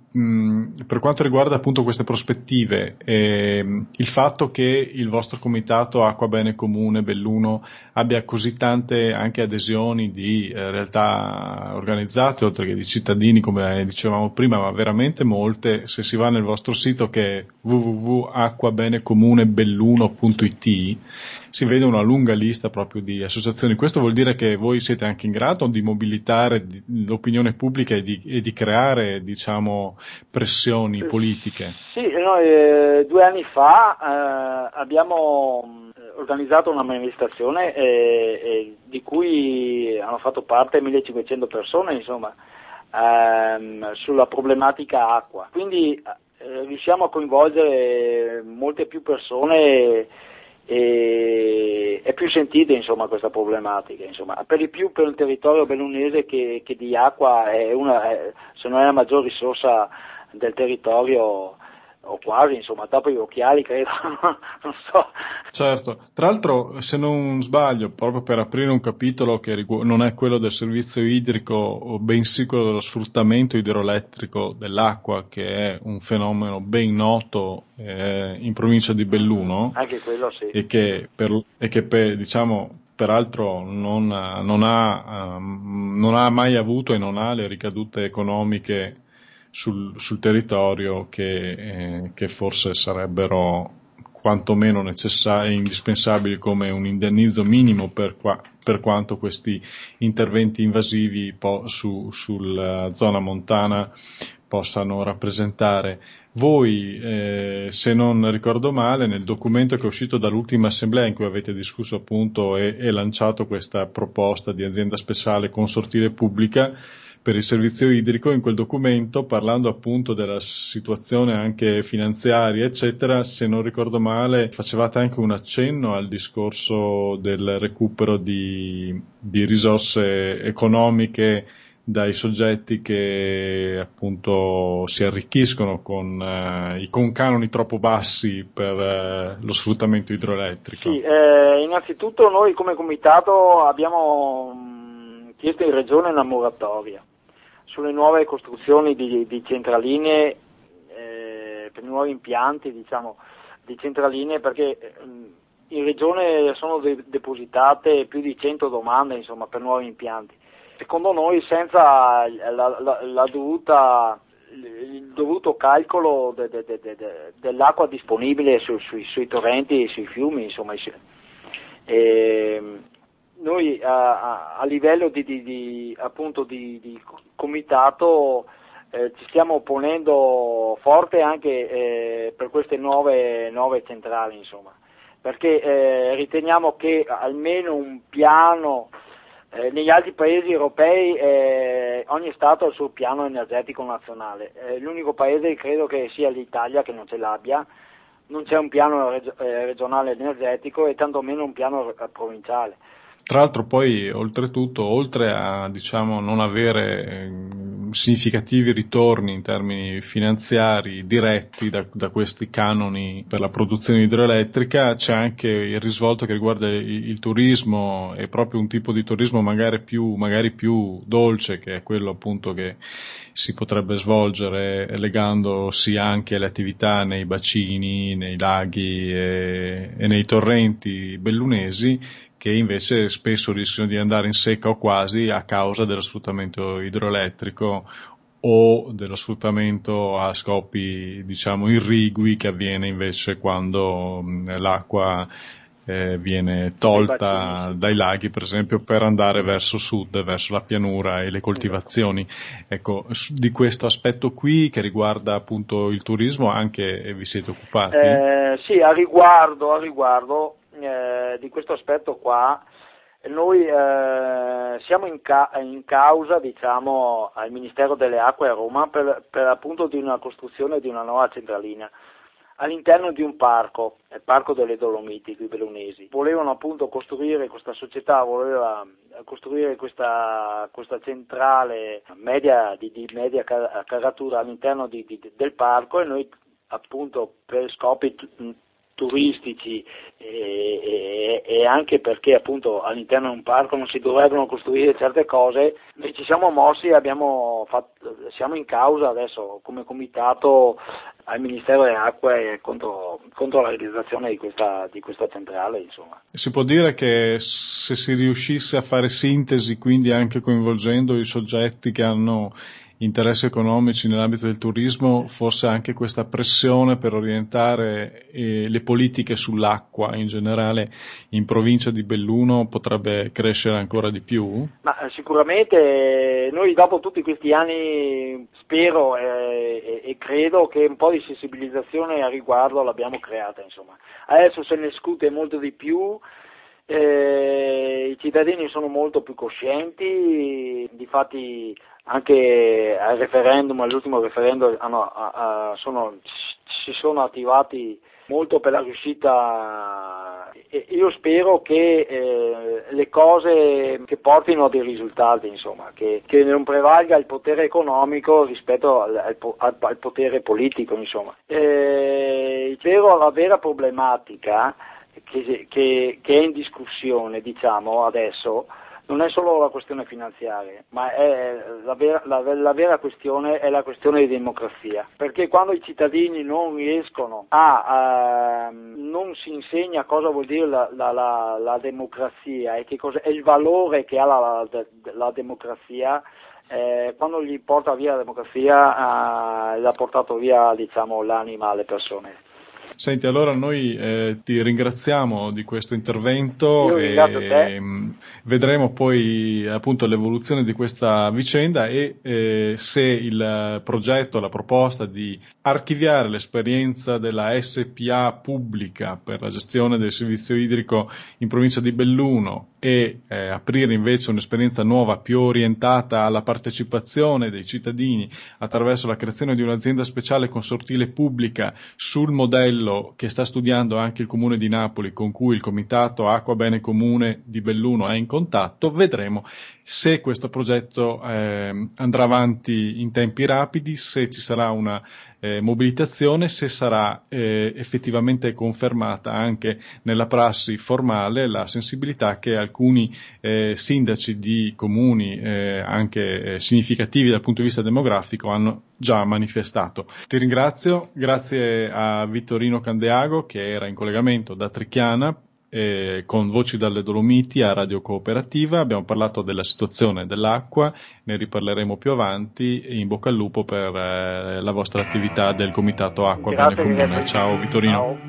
per quanto riguarda appunto queste prospettive, il fatto che il vostro comitato Acqua Bene Comune Belluno abbia così tante anche adesioni di realtà organizzate, oltre che di cittadini, come dicevamo prima, ma veramente molte, se si va nel vostro sito che è www.acquabenecomunebelluno.it si vede una lunga lista proprio di associazioni. Questo vuol dire che voi siete anche in grado di mobilitare l'opinione pubblica e di creare, diciamo, pressioni politiche? Sì, noi 2 anni fa abbiamo organizzato una manifestazione di cui hanno fatto parte 1500 persone, insomma, sulla problematica acqua. Quindi riusciamo a coinvolgere molte più persone e più sentite, insomma, questa problematica, insomma, per di più per il territorio bellunese che di acqua è se non è la maggior risorsa del territorio, o quasi, insomma, dopo gli occhiali credo, non so. Certo, tra l'altro, se non sbaglio, proprio per aprire un capitolo che non è quello del servizio idrico, bensì quello dello sfruttamento idroelettrico dell'acqua, che è un fenomeno ben noto in provincia di Belluno, anche quello sì, e che diciamo, peraltro non ha mai avuto e non ha le ricadute economiche sul territorio che forse sarebbero quantomeno necessari e indispensabili, come un indennizzo minimo per quanto questi interventi invasivi sulla zona montana possano rappresentare. Voi, se non ricordo male, nel documento che è uscito dall'ultima assemblea in cui avete discusso appunto e lanciato questa proposta di azienda speciale consortile pubblica per il servizio idrico, in quel documento, parlando appunto della situazione anche finanziaria, eccetera, se non ricordo male, facevate anche un accenno al discorso del recupero di risorse economiche dai soggetti che appunto si arricchiscono con canoni troppo bassi per lo sfruttamento idroelettrico. Sì, innanzitutto noi come comitato abbiamo chiesto in Regione una moratoria sulle nuove costruzioni di centraline, per nuovi impianti di centraline, perché in Regione sono depositate più di 100 domande per nuovi impianti. Secondo noi senza il dovuto calcolo dell'acqua disponibile sui torrenti e sui fiumi, noi a livello di comitato ci stiamo ponendo forte anche per queste nuove centrali, perché riteniamo che almeno un piano. Negli altri paesi europei ogni Stato ha il suo piano energetico nazionale, l'unico paese credo che sia l'Italia che non ce l'abbia, non c'è un piano regionale energetico e tantomeno un piano provinciale. Tra l'altro poi oltretutto, oltre a non avere significativi ritorni in termini finanziari diretti da questi canoni per la produzione idroelettrica, c'è anche il risvolto che riguarda il turismo, e proprio un tipo di turismo magari più dolce, che è quello appunto che si potrebbe svolgere legandosi anche alle attività nei bacini, nei laghi e nei torrenti bellunesi, che invece spesso rischiano di andare in secca o quasi a causa dello sfruttamento idroelettrico o dello sfruttamento a scopi irrigui che avviene invece quando l'acqua viene tolta dai laghi, per esempio, per andare verso sud, verso la pianura e le coltivazioni. Ecco, di questo aspetto qui che riguarda appunto il turismo anche vi siete occupati? Sì, a riguardo di questo aspetto qua noi siamo in causa al Ministero delle Acque a Roma per appunto di una costruzione di una nuova centralina all'interno di un parco, il Parco delle Dolomiti qui bellunesi. Volevano appunto costruire, questa società voleva costruire questa centrale media di media caratura all'interno del parco, e noi appunto per scopi turistici e anche perché appunto all'interno di un parco non si dovrebbero costruire certe cose, noi ci siamo mossi e siamo in causa adesso come comitato al Ministero delle Acque contro la realizzazione di questa centrale. Si può dire che se si riuscisse a fare sintesi, quindi anche coinvolgendo i soggetti che hanno interessi economici nell'ambito del turismo, forse anche questa pressione per orientare le politiche sull'acqua in generale in provincia di Belluno potrebbe crescere ancora di più? Ma sicuramente noi dopo tutti questi anni spero e credo che un po' di sensibilizzazione a riguardo l'abbiamo creata. Adesso se ne discute molto di più. I cittadini sono molto più coscienti, difatti anche all'ultimo referendum si sono attivati molto per la riuscita, e io spero che le cose che portino a dei risultati, che non prevalga il potere economico rispetto al potere politico. La vera problematica che è in discussione adesso non è solo la questione finanziaria, ma è la vera questione è la questione di democrazia, perché quando i cittadini non riescono non si insegna cosa vuol dire la democrazia e che cosa è il valore che ha la democrazia, quando gli porta via la democrazia l'ha portato via l'anima alle persone. Senti, allora noi ti ringraziamo di questo intervento. Io ringrazio te. Vedremo poi appunto l'evoluzione di questa vicenda e se il progetto, la proposta di archiviare l'esperienza della SPA pubblica per la gestione del servizio idrico in provincia di Belluno e aprire invece un'esperienza nuova più orientata alla partecipazione dei cittadini attraverso la creazione di un'azienda speciale consortile pubblica sul modello che sta studiando anche il Comune di Napoli, con cui il Comitato Acqua Bene Comune di Belluno è in contatto, vedremo se questo progetto andrà avanti in tempi rapidi, se ci sarà una mobilitazione, se sarà effettivamente confermata anche nella prassi formale la sensibilità che alcuni sindaci di comuni anche significativi dal punto di vista demografico hanno già manifestato. Ti ringrazio, grazie a Vittorino Candeago che era in collegamento da Trichiana con Voci dalle Dolomiti a Radio Cooperativa. Abbiamo parlato della situazione dell'acqua, ne riparleremo più avanti e in bocca al lupo per la vostra attività del Comitato Acqua Bene Comune. Ciao Vittorino. Ciao.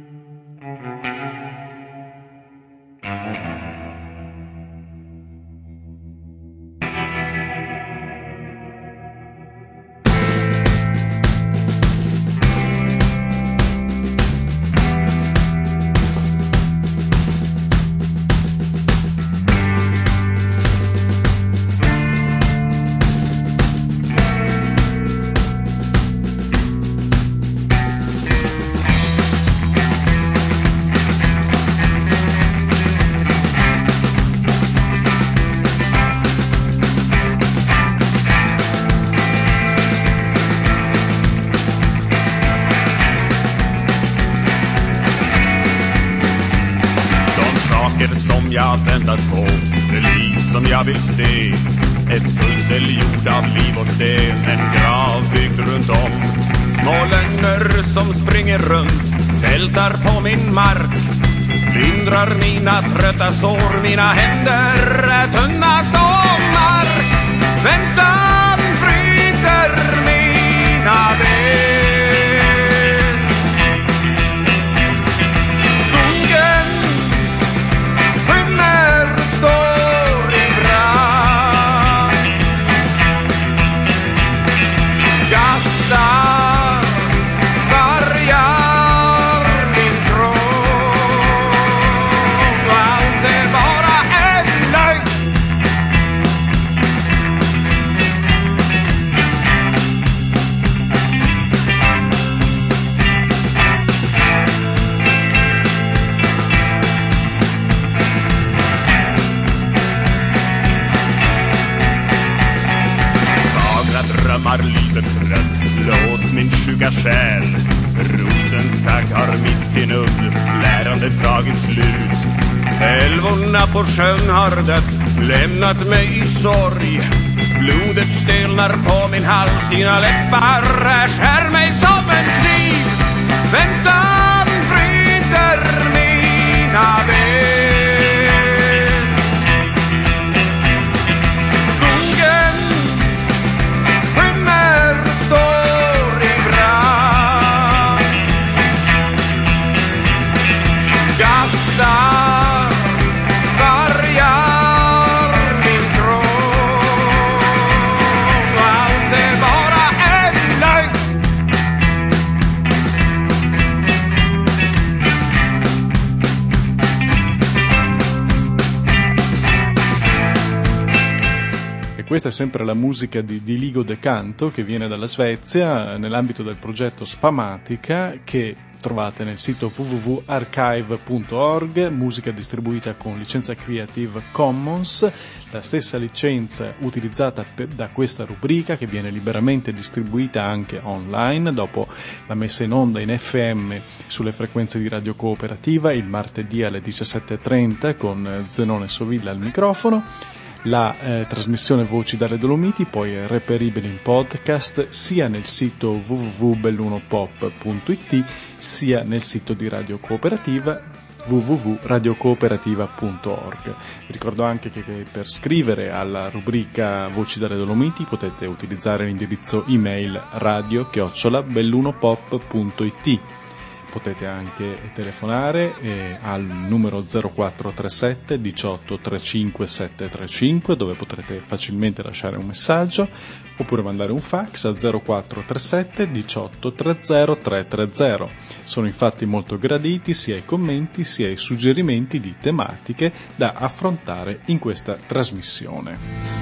Jag väntat på det liv som jag vill se. Ett pussel gjord av liv och sten, en grav byggd runt om. Små lögner som springer runt, tältar på min mark. Lindrar mina trötta sår, mina händer är tunna som mark. Väntan bryter mina ben. Lyset rött, låst min sjuka själ. Rosens tagg har mist sin udd, lärandet tagit slut. Älvorna på sjön har dött, lämnat mig i sorg. Blodet stelnar på min hals, dina läppar skär mig som en kniv. Väntan bryter mina ben. Questa è sempre la musica di Ligo De Canto, che viene dalla Svezia nell'ambito del progetto Spamatica, che trovate nel sito www.archive.org, musica distribuita con licenza Creative Commons, la stessa licenza utilizzata da questa rubrica, che viene liberamente distribuita anche online dopo la messa in onda in FM sulle frequenze di Radio Cooperativa il martedì alle 17.30 con Zenone Sovilla al microfono. La trasmissione Voci dalle Dolomiti poi è reperibile in podcast sia nel sito www.bellunopop.it sia nel sito di Radio Cooperativa www.radiocooperativa.org. Vi ricordo anche che per scrivere alla rubrica Voci dalle Dolomiti potete utilizzare l'indirizzo email radio@bellunopop.it. potete anche telefonare al numero 0437 18 35 735, dove potrete facilmente lasciare un messaggio, oppure mandare un fax al 0437 18 30 330. Sono infatti molto graditi sia i commenti sia i suggerimenti di tematiche da affrontare in questa trasmissione.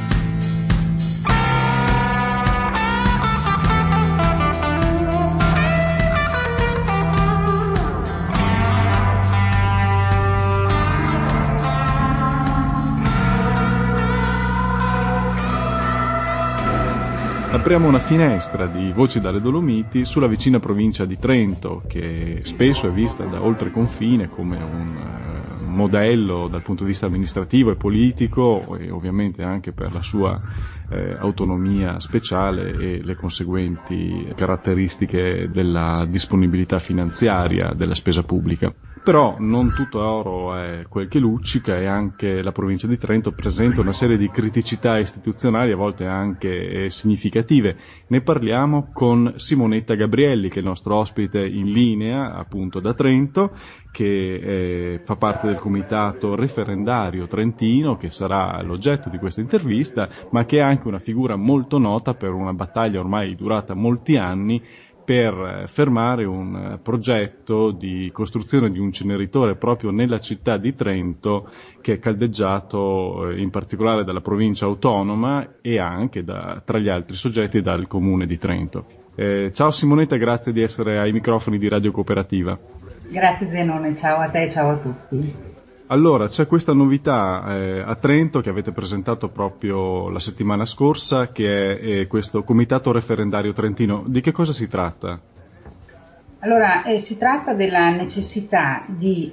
Apriamo una finestra di Voci dalle Dolomiti sulla vicina provincia di Trento, che spesso è vista da oltre confine come un modello dal punto di vista amministrativo e politico, e ovviamente anche per la sua autonomia speciale e le conseguenti caratteristiche della disponibilità finanziaria della spesa pubblica. Però non tutto oro è quel che luccica, e anche la provincia di Trento presenta una serie di criticità istituzionali, a volte anche significative. Ne parliamo con Simonetta Gabrielli, che è il nostro ospite in linea appunto da Trento, che fa parte del comitato referendario trentino, che sarà l'oggetto di questa intervista, ma che è anche una figura molto nota per una battaglia ormai durata molti anni per fermare un progetto di costruzione di un inceneritore proprio nella città di Trento, che è caldeggiato in particolare dalla provincia autonoma e anche tra gli altri soggetti dal comune di Trento. Ciao Simonetta, grazie di essere ai microfoni di Radio Cooperativa. Grazie Zenone, ciao a te e ciao a tutti. Allora, c'è questa novità a Trento che avete presentato proprio la settimana scorsa, che è questo comitato referendario trentino. Di che cosa si tratta? Allora, si tratta della necessità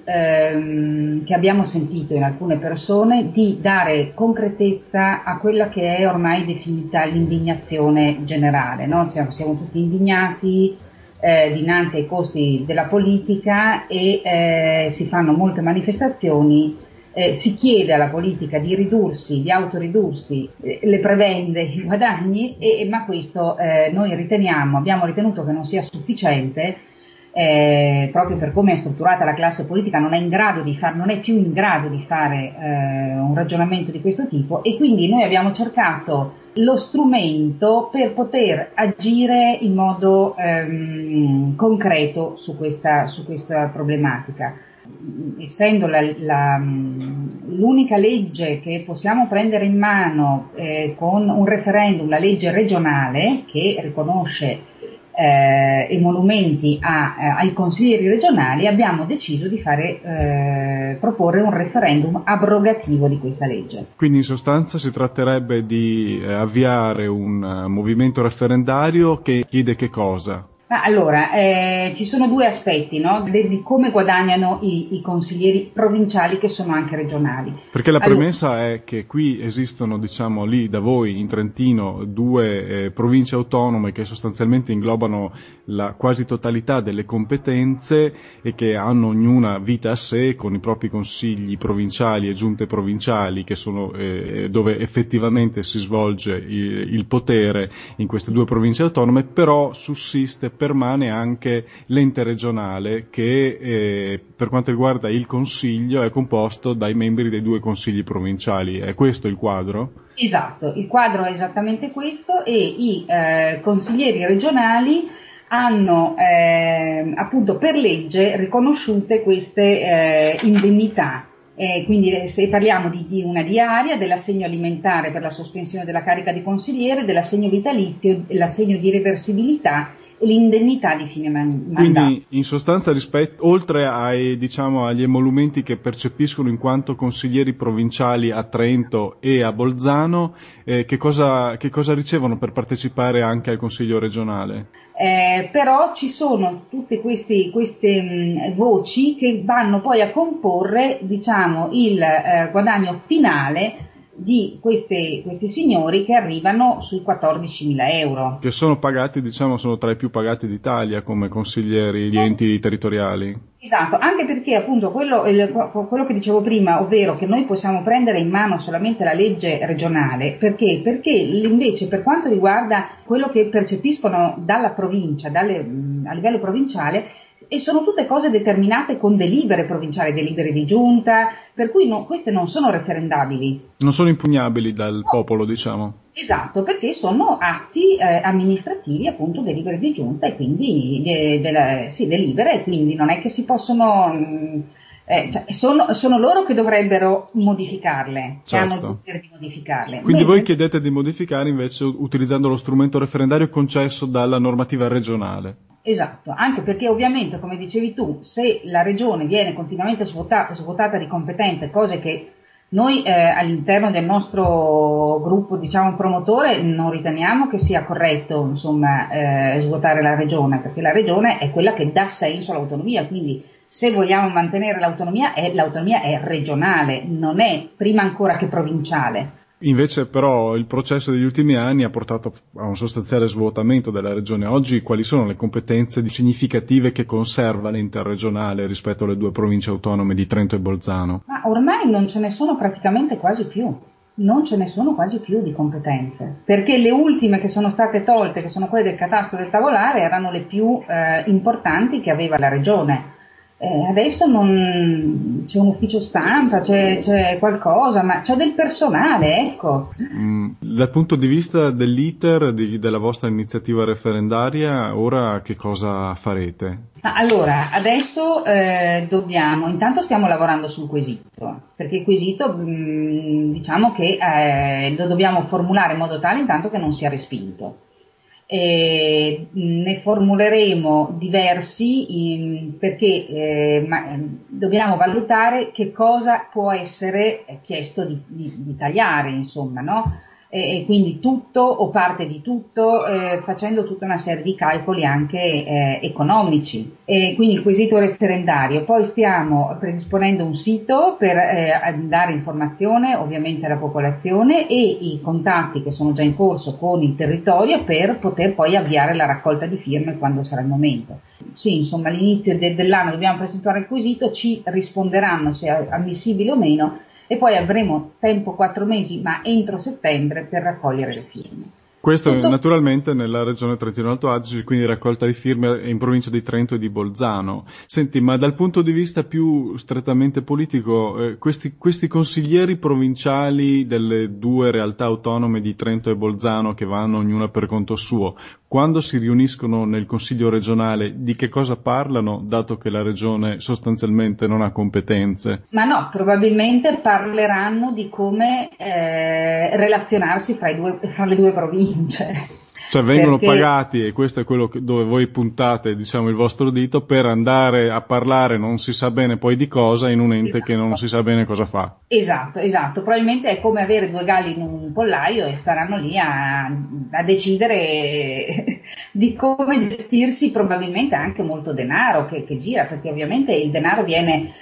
che abbiamo sentito in alcune persone di dare concretezza a quella che è ormai definita l'indignazione generale, no? Siamo tutti indignati dinanzi ai costi della politica e si fanno molte manifestazioni, si chiede alla politica di autoridursi le prebende, i guadagni, ma questo noi abbiamo ritenuto che non sia sufficiente, proprio per come è strutturata la classe politica non è più in grado di fare un ragionamento di questo tipo, e quindi noi abbiamo cercato lo strumento per poter agire in modo concreto su questa problematica. Essendo l'unica legge che possiamo prendere in mano con un referendum, la legge regionale che riconosce emolumenti ai consiglieri regionali, abbiamo deciso di proporre un referendum abrogativo di questa legge. Quindi in sostanza si tratterebbe di avviare un movimento referendario che chiede che cosa? Allora, ci sono due aspetti, no? Di come guadagnano i consiglieri provinciali che sono anche regionali. Perché la premessa è che qui esistono, diciamo, lì da voi in Trentino due province autonome che sostanzialmente inglobano la quasi totalità delle competenze e che hanno ognuna vita a sé con i propri consigli provinciali e giunte provinciali, che sono dove effettivamente si svolge il potere in queste due province autonome, però permane anche l'ente regionale che per quanto riguarda il consiglio è composto dai membri dei due consigli provinciali. È questo il quadro? Esatto, il quadro è esattamente questo, e i consiglieri regionali hanno appunto per legge riconosciute queste indennità. Quindi se parliamo di una diaria, dell'assegno alimentare per la sospensione della carica di consigliere, dell'assegno vitalizio, l'assegno di reversibilità e l'indennità di fine mandato. Quindi in sostanza, oltre agli emolumenti che percepiscono in quanto consiglieri provinciali a Trento e a Bolzano, che cosa ricevono per partecipare anche al Consiglio regionale? Però ci sono tutte queste voci che vanno poi a comporre, diciamo, il guadagno finale di questi signori, che arrivano sui 14.000 euro. Che sono pagati, diciamo, sono tra i più pagati d'Italia come consiglieri di enti territoriali. Esatto, anche perché appunto quello che dicevo prima, ovvero che noi possiamo prendere in mano solamente la legge regionale, perché invece per quanto riguarda quello che percepiscono dalla provincia, a livello provinciale, e sono tutte cose determinate con delibere provinciali, delibere di giunta, per cui queste non sono referendabili. Non sono impugnabili dal popolo, diciamo. Esatto, perché sono atti amministrativi, appunto, delibere di giunta e quindi delibere, e quindi non è che si possono... sono loro che dovrebbero modificarle, certo, che hanno il potere di modificarle. Quindi voi chiedete di modificare invece utilizzando lo strumento referendario concesso dalla normativa regionale. Esatto, anche perché ovviamente, come dicevi tu, se la regione viene continuamente svuotata di competenze, cose che noi all'interno del nostro gruppo, diciamo, promotore, non riteniamo che sia corretto, insomma, svuotare la regione, perché la regione è quella che dà senso all'autonomia, quindi se vogliamo mantenere l'autonomia è regionale, non è prima ancora che provinciale. Invece però il processo degli ultimi anni ha portato a un sostanziale svuotamento della regione. Oggi quali sono le competenze significative che conserva l'interregionale rispetto alle due province autonome di Trento e Bolzano? Ma ormai non ce ne sono praticamente quasi più. Non ce ne sono quasi più di competenze, perché le ultime che sono state tolte, che sono quelle del catasto del tavolare, erano le più importanti che aveva la regione. Adesso non c'è un ufficio stampa, c'è qualcosa, ma c'è del personale, ecco. Dal punto di vista dell'iter della vostra iniziativa referendaria, ora che cosa farete? Allora, adesso intanto stiamo lavorando sul quesito, perché il quesito diciamo che lo dobbiamo formulare in modo tale intanto che non sia respinto. Ne formuleremo diversi perché dobbiamo valutare che cosa può essere chiesto di tagliare, insomma, no? E quindi tutto o parte di tutto, facendo tutta una serie di calcoli anche economici. E quindi il quesito referendario. Poi stiamo predisponendo un sito per dare informazione ovviamente alla popolazione e i contatti che sono già in corso con il territorio per poter poi avviare la raccolta di firme quando sarà il momento. Sì, insomma, all'inizio dell'anno dobbiamo presentare il quesito, ci risponderanno se è ammissibile o meno, e poi avremo tempo 4 mesi, ma entro settembre, per raccogliere le firme. Questo naturalmente nella regione Trentino-Alto Adige, quindi raccolta di firme in provincia di Trento e di Bolzano. Senti, ma dal punto di vista più strettamente politico, questi consiglieri provinciali delle due realtà autonome di Trento e Bolzano, che vanno ognuna per conto suo, quando si riuniscono nel Consiglio regionale, di che cosa parlano, dato che la regione sostanzialmente non ha competenze? Ma no, probabilmente parleranno di come relazionarsi fra le due province. Cioè vengono pagati, e questo è quello dove voi puntate, diciamo, il vostro dito, per andare a parlare non si sa bene poi di cosa in un ente che non si sa bene cosa fa. Esatto, probabilmente è come avere due galli in un pollaio e staranno lì a decidere di come gestirsi, probabilmente anche molto denaro che gira, perché ovviamente il denaro viene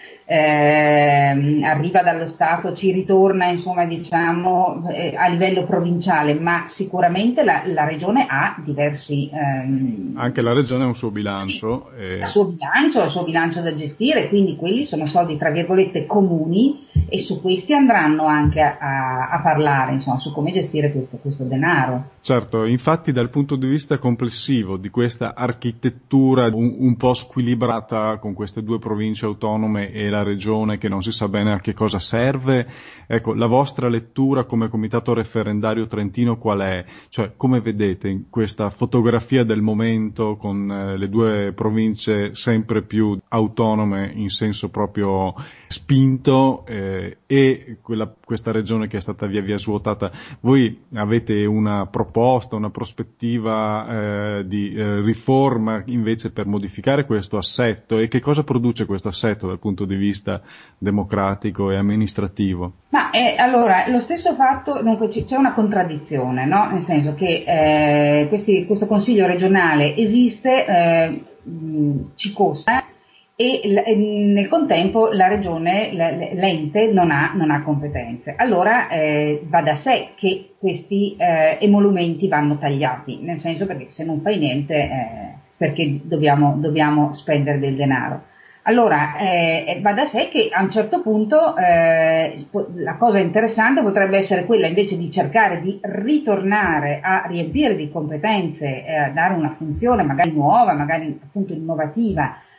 arriva dallo Stato, ci ritorna, insomma, diciamo, a livello provinciale, ma sicuramente la regione ha diversi... Anche la regione ha un suo bilancio. Il suo bilancio da gestire, quindi quelli sono soldi, tra virgolette, comuni, e su questi andranno anche a parlare, insomma, su come gestire questo denaro. Certo, infatti dal punto di vista complessivo di questa architettura un po' squilibrata con queste due province autonome e la regione che non si sa bene a che cosa serve, ecco, la vostra lettura come comitato referendario trentino qual è? Cioè, come vedete in questa fotografia del momento con le due province sempre più autonome in senso proprio spinto e questa regione che è stata via via svuotata? Voi avete una proposta, una prospettiva di riforma invece per modificare questo assetto, e che cosa produce questo assetto dal punto di vista democratico e amministrativo? Ma allora, lo stesso fatto, dunque c'è una contraddizione, no? Nel senso che questo consiglio regionale esiste, ci costa, e nel contempo la regione, l'ente non ha competenze. Allora va da sé che questi emolumenti vanno tagliati, nel senso, perché se non fai niente perché dobbiamo spendere del denaro. Allora va da sé che a un certo punto la cosa interessante potrebbe essere quella invece di cercare di ritornare a riempire di competenze, a dare una funzione magari nuova, magari appunto innovativa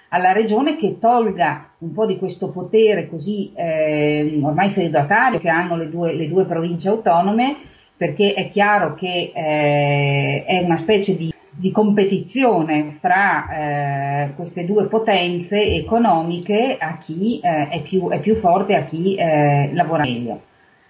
alla regione che tolga un po' di questo potere così ormai feudatario che hanno le due province autonome, perché è chiaro che è una specie di competizione fra queste due potenze economiche a chi è più forte, a chi lavora meglio,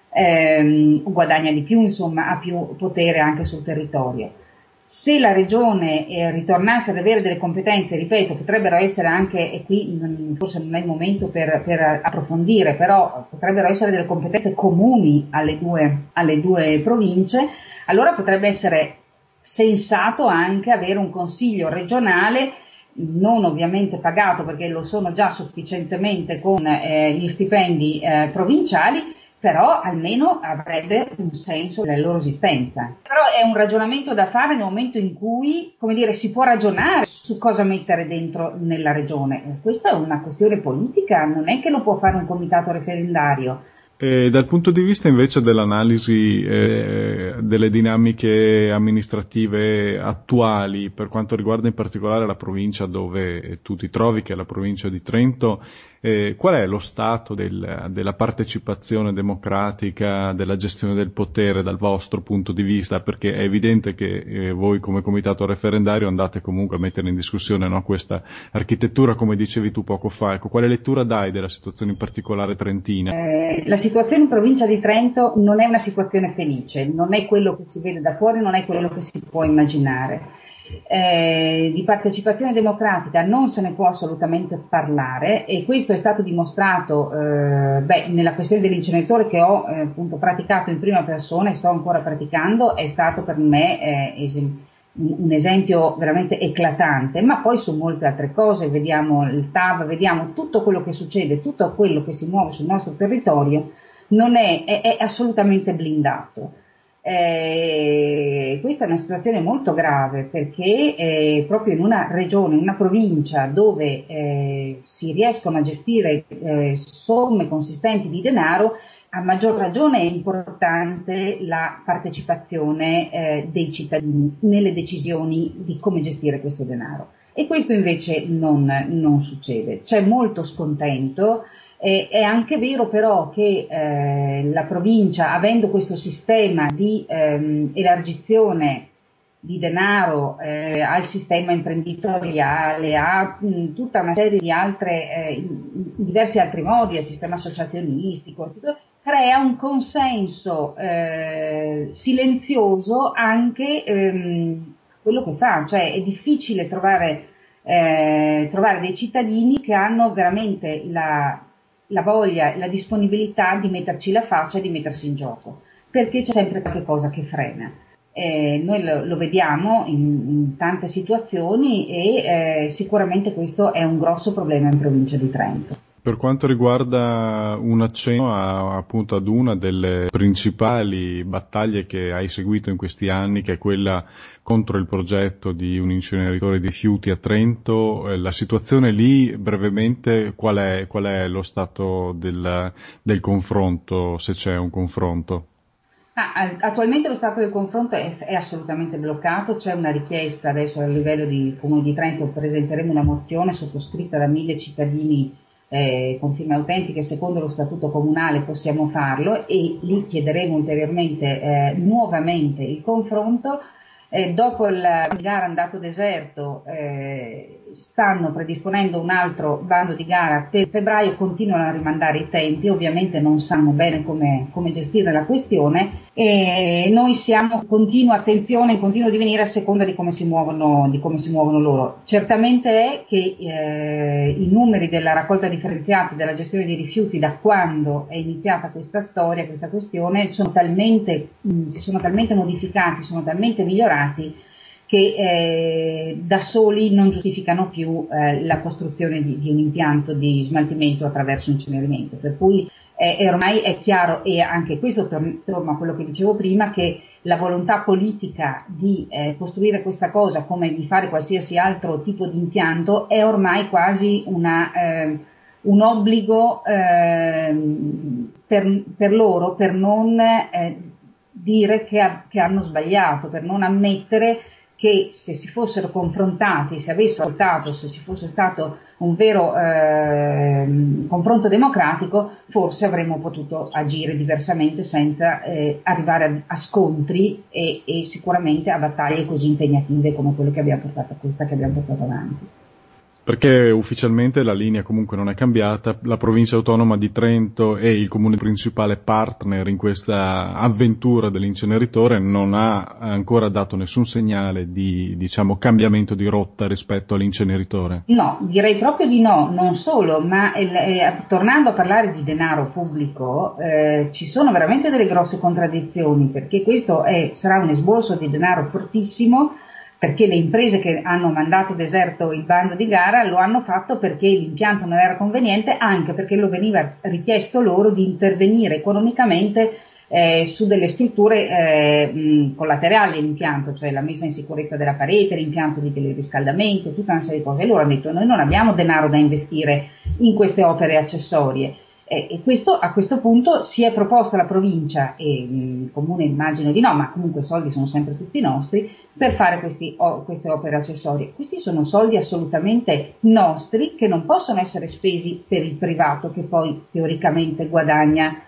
guadagna di più, insomma, ha più potere anche sul territorio. Se la regione ritornasse ad avere delle competenze, ripeto, potrebbero essere anche, e qui forse non è il momento per approfondire, però potrebbero essere delle competenze comuni alle due province, allora potrebbe essere sensato anche avere un consiglio regionale, non ovviamente pagato perché lo sono già sufficientemente con gli stipendi provinciali, però almeno avrebbe un senso della loro esistenza. Però è un ragionamento da fare nel momento in cui, come dire, si può ragionare su cosa mettere dentro nella regione. Questa è una questione politica, non è che lo può fare un comitato referendario. Dal punto di vista invece dell'analisi delle dinamiche amministrative attuali, per quanto riguarda in particolare la provincia dove tu ti trovi, che è la provincia di Trento, qual è lo stato della partecipazione democratica, della gestione del potere dal vostro punto di vista? Perché è evidente che voi come comitato referendario andate comunque a mettere in discussione, no, questa architettura, come dicevi tu poco fa. Ecco, quale lettura dai della situazione in particolare trentina? La situazione in provincia di Trento non è una situazione felice, non è quello che si vede da fuori, non è quello che si può immaginare. Di partecipazione democratica non se ne può assolutamente parlare, e questo è stato dimostrato nella questione dell'inceneritore che ho appunto praticato in prima persona e sto ancora praticando. È stato per me un esempio veramente eclatante, ma poi su molte altre cose, vediamo il TAV, vediamo tutto quello che succede, tutto quello che si muove sul nostro territorio non è assolutamente blindato. Questa è una situazione molto grave, perché proprio in una regione, in una provincia dove si riescono a gestire somme consistenti di denaro, a maggior ragione è importante la partecipazione dei cittadini nelle decisioni di come gestire questo denaro. E questo invece non succede. C'è molto scontento. È anche vero però che la provincia, avendo questo sistema di elargizione di denaro al sistema imprenditoriale, a tutta una serie di diversi altri modi, al sistema associazionistico, crea un consenso silenzioso anche quello che fa, cioè è difficile trovare dei cittadini che hanno veramente la voglia e la disponibilità di metterci la faccia e di mettersi in gioco, perché c'è sempre qualche cosa che frena. Noi lo vediamo in tante situazioni e sicuramente questo è un grosso problema in provincia di Trento. Per quanto riguarda un accenno appunto ad una delle principali battaglie che hai seguito in questi anni, che è quella contro il progetto di un inceneritore di rifiuti a Trento, la situazione lì brevemente qual è lo stato del confronto, se c'è un confronto? Attualmente lo stato del confronto è assolutamente bloccato, c'è una richiesta adesso a livello di Comune di Trento, presenteremo una mozione sottoscritta da 1000 cittadini con firme autentiche, secondo lo statuto comunale possiamo farlo, e lì chiederemo ulteriormente nuovamente il confronto. Dopo il gara andato deserto stanno predisponendo un altro bando di gara per febbraio, continuano a rimandare i tempi, ovviamente non sanno bene come gestire la questione, e noi siamo continua attenzione, in continuo divenire a seconda di come si muovono loro. Certamente è che i numeri della raccolta differenziata, della gestione dei rifiuti, da quando è iniziata questa storia, questa questione, si sono talmente modificati, sono talmente migliorati che da soli non giustificano più la costruzione di un impianto di smaltimento attraverso incenerimento, per cui ormai è chiaro, e anche questo torna a quello che dicevo prima, che la volontà politica di costruire questa cosa, come di fare qualsiasi altro tipo di impianto, è ormai quasi un obbligo per loro, per non dire che hanno sbagliato, per non ammettere che se si fossero confrontati, se avessero ascoltato, se ci fosse stato un vero confronto democratico, forse avremmo potuto agire diversamente senza arrivare a scontri e sicuramente a battaglie così impegnative come quelle che abbiamo portato, questa che abbiamo portato avanti. Perché ufficialmente la linea comunque non è cambiata, la provincia autonoma di Trento è il comune principale partner in questa avventura dell'inceneritore, non ha ancora dato nessun segnale di, diciamo, cambiamento di rotta rispetto all'inceneritore. No, direi proprio di no, non solo, ma tornando a parlare di denaro pubblico, ci sono veramente delle grosse contraddizioni, perché questo sarà un esborso di denaro fortissimo, perché le imprese che hanno mandato deserto il bando di gara lo hanno fatto perché l'impianto non era conveniente, anche perché lo veniva richiesto loro di intervenire economicamente su delle strutture collaterali dell'impianto, cioè la messa in sicurezza della parete, l'impianto di teleriscaldamento, tutta una serie di cose. E loro hanno detto: noi non abbiamo denaro da investire in queste opere accessorie. E a questo punto si è proposta la provincia, e il comune immagino di no, ma comunque i soldi sono sempre tutti nostri, per fare queste opere accessorie. Questi sono soldi assolutamente nostri, che non possono essere spesi per il privato, che poi teoricamente guadagna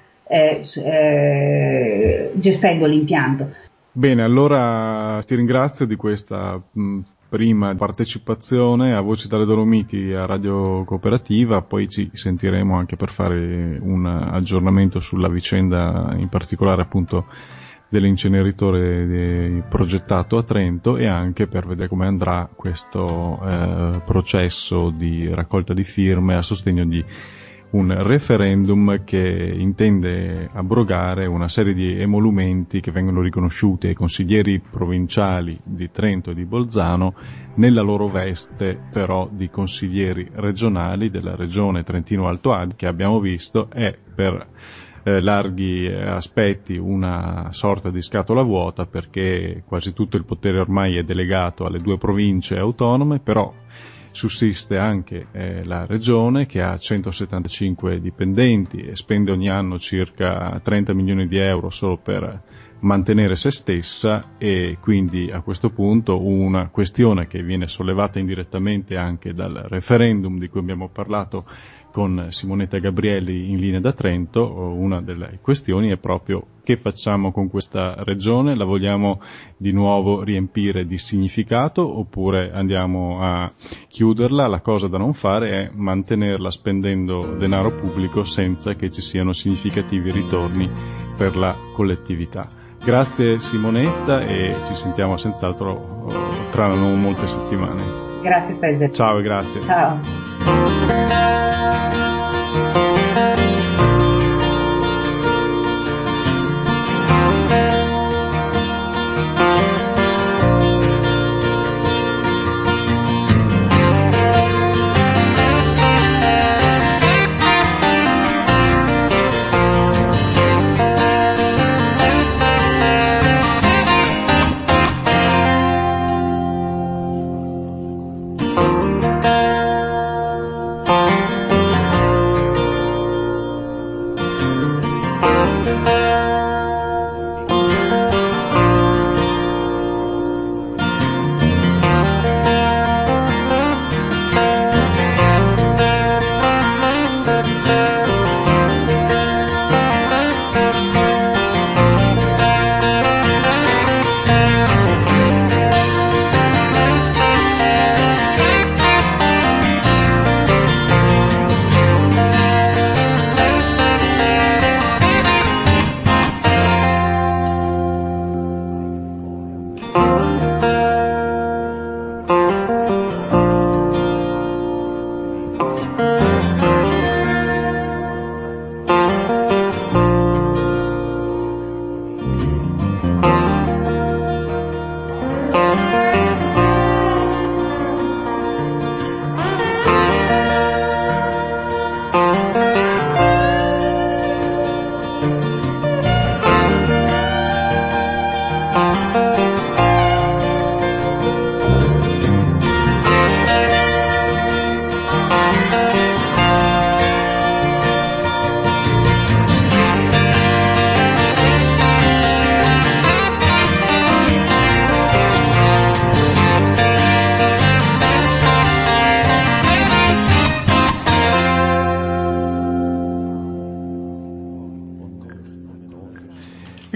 gestendo l'impianto. Bene, allora ti ringrazio di questa prima partecipazione a Voci dalle Dolomiti a Radio Cooperativa, poi ci sentiremo anche per fare un aggiornamento sulla vicenda, in particolare appunto dell'inceneritore progettato a Trento, e anche per vedere come andrà questo processo di raccolta di firme a sostegno di un referendum che intende abrogare una serie di emolumenti che vengono riconosciuti ai consiglieri provinciali di Trento e di Bolzano nella loro veste però di consiglieri regionali della regione Trentino-Alto Adige, che abbiamo visto è per larghi aspetti una sorta di scatola vuota, perché quasi tutto il potere ormai è delegato alle due province autonome, però sussiste anche la regione, che ha 175 dipendenti e spende ogni anno circa 30 milioni di euro solo per mantenere se stessa, e quindi a questo punto una questione che viene sollevata indirettamente anche dal referendum di cui abbiamo parlato con Simonetta Gabrielli in linea da Trento. Una delle questioni è proprio: che facciamo con questa regione? La vogliamo di nuovo riempire di significato oppure andiamo a chiuderla? La cosa da non fare è mantenerla spendendo denaro pubblico senza che ci siano significativi ritorni per la collettività. Grazie Simonetta, e ci sentiamo senz'altro tra non molte settimane. Grazie Pedro. Ciao e grazie. Ciao.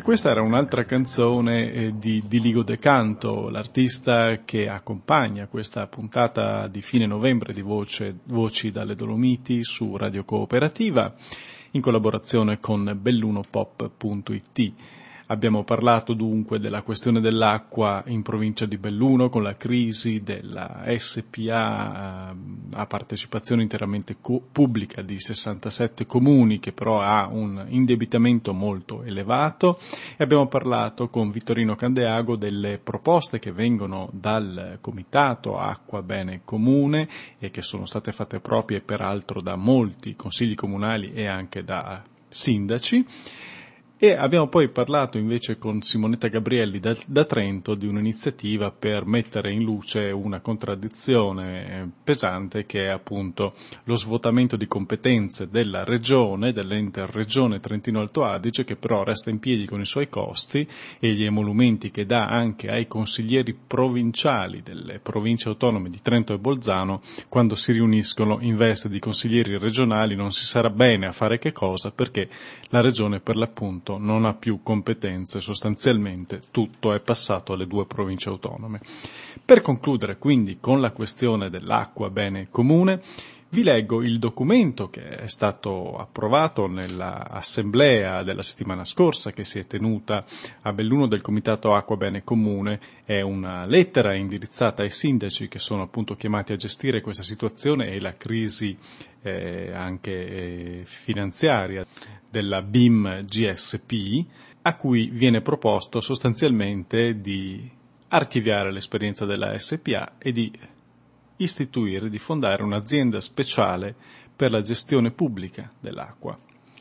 questa era un'altra canzone di Ligo De Canto, l'artista che accompagna questa puntata di fine novembre di Voci dalle Dolomiti su Radio Cooperativa, in collaborazione con bellunopop.it. Abbiamo parlato dunque della questione dell'acqua in provincia di Belluno, con la crisi della SPA a partecipazione interamente pubblica di 67 comuni, che però ha un indebitamento molto elevato, e abbiamo parlato con Vittorino Candeago delle proposte che vengono dal Comitato Acqua Bene Comune e che sono state fatte proprie peraltro da molti consigli comunali e anche da sindaci. E abbiamo poi parlato invece con Simonetta Gabrielli da Trento di un'iniziativa per mettere in luce una contraddizione pesante, che è appunto lo svuotamento di competenze della regione, dell'ente Regione Trentino Alto Adige, che però resta in piedi con i suoi costi e gli emolumenti che dà anche ai consiglieri provinciali delle province autonome di Trento e Bolzano. Quando si riuniscono in veste di consiglieri regionali non si sarà bene a fare che cosa, perché la regione per l'appunto non ha più competenze, sostanzialmente tutto è passato alle due province autonome. Per concludere quindi con la questione dell'acqua bene comune, vi leggo il documento che è stato approvato nell'assemblea della settimana scorsa, che si è tenuta a Belluno del Comitato Acqua Bene Comune. È una lettera indirizzata ai sindaci che sono appunto chiamati a gestire questa situazione e la crisi anche finanziaria della BIM GSP, a cui viene proposto sostanzialmente di archiviare l'esperienza della SPA e di istituire, di fondare un'azienda speciale per la gestione pubblica dell'acqua.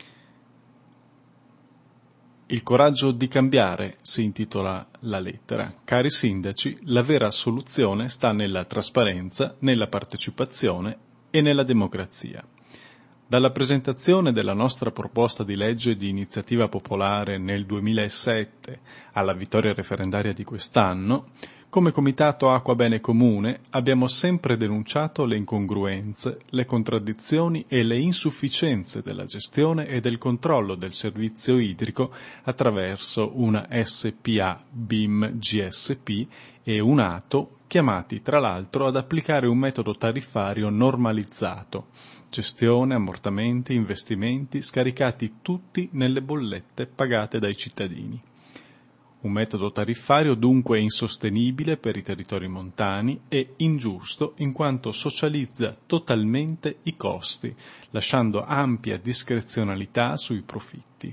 Il coraggio di cambiare si intitola la lettera. Cari sindaci, la vera soluzione sta nella trasparenza, nella partecipazione e nella democrazia. Dalla presentazione della nostra proposta di legge di iniziativa popolare nel 2007 alla vittoria referendaria di quest'anno, come Comitato Acqua Bene Comune abbiamo sempre denunciato le incongruenze, le contraddizioni e le insufficienze della gestione e del controllo del servizio idrico attraverso una SPA BIM GSP e un ATO, chiamati tra l'altro ad applicare un metodo tariffario normalizzato, gestione, ammortamenti, investimenti scaricati tutti nelle bollette pagate dai cittadini. Un metodo tariffario dunque insostenibile per i territori montani e ingiusto in quanto socializza totalmente i costi, lasciando ampia discrezionalità sui profitti.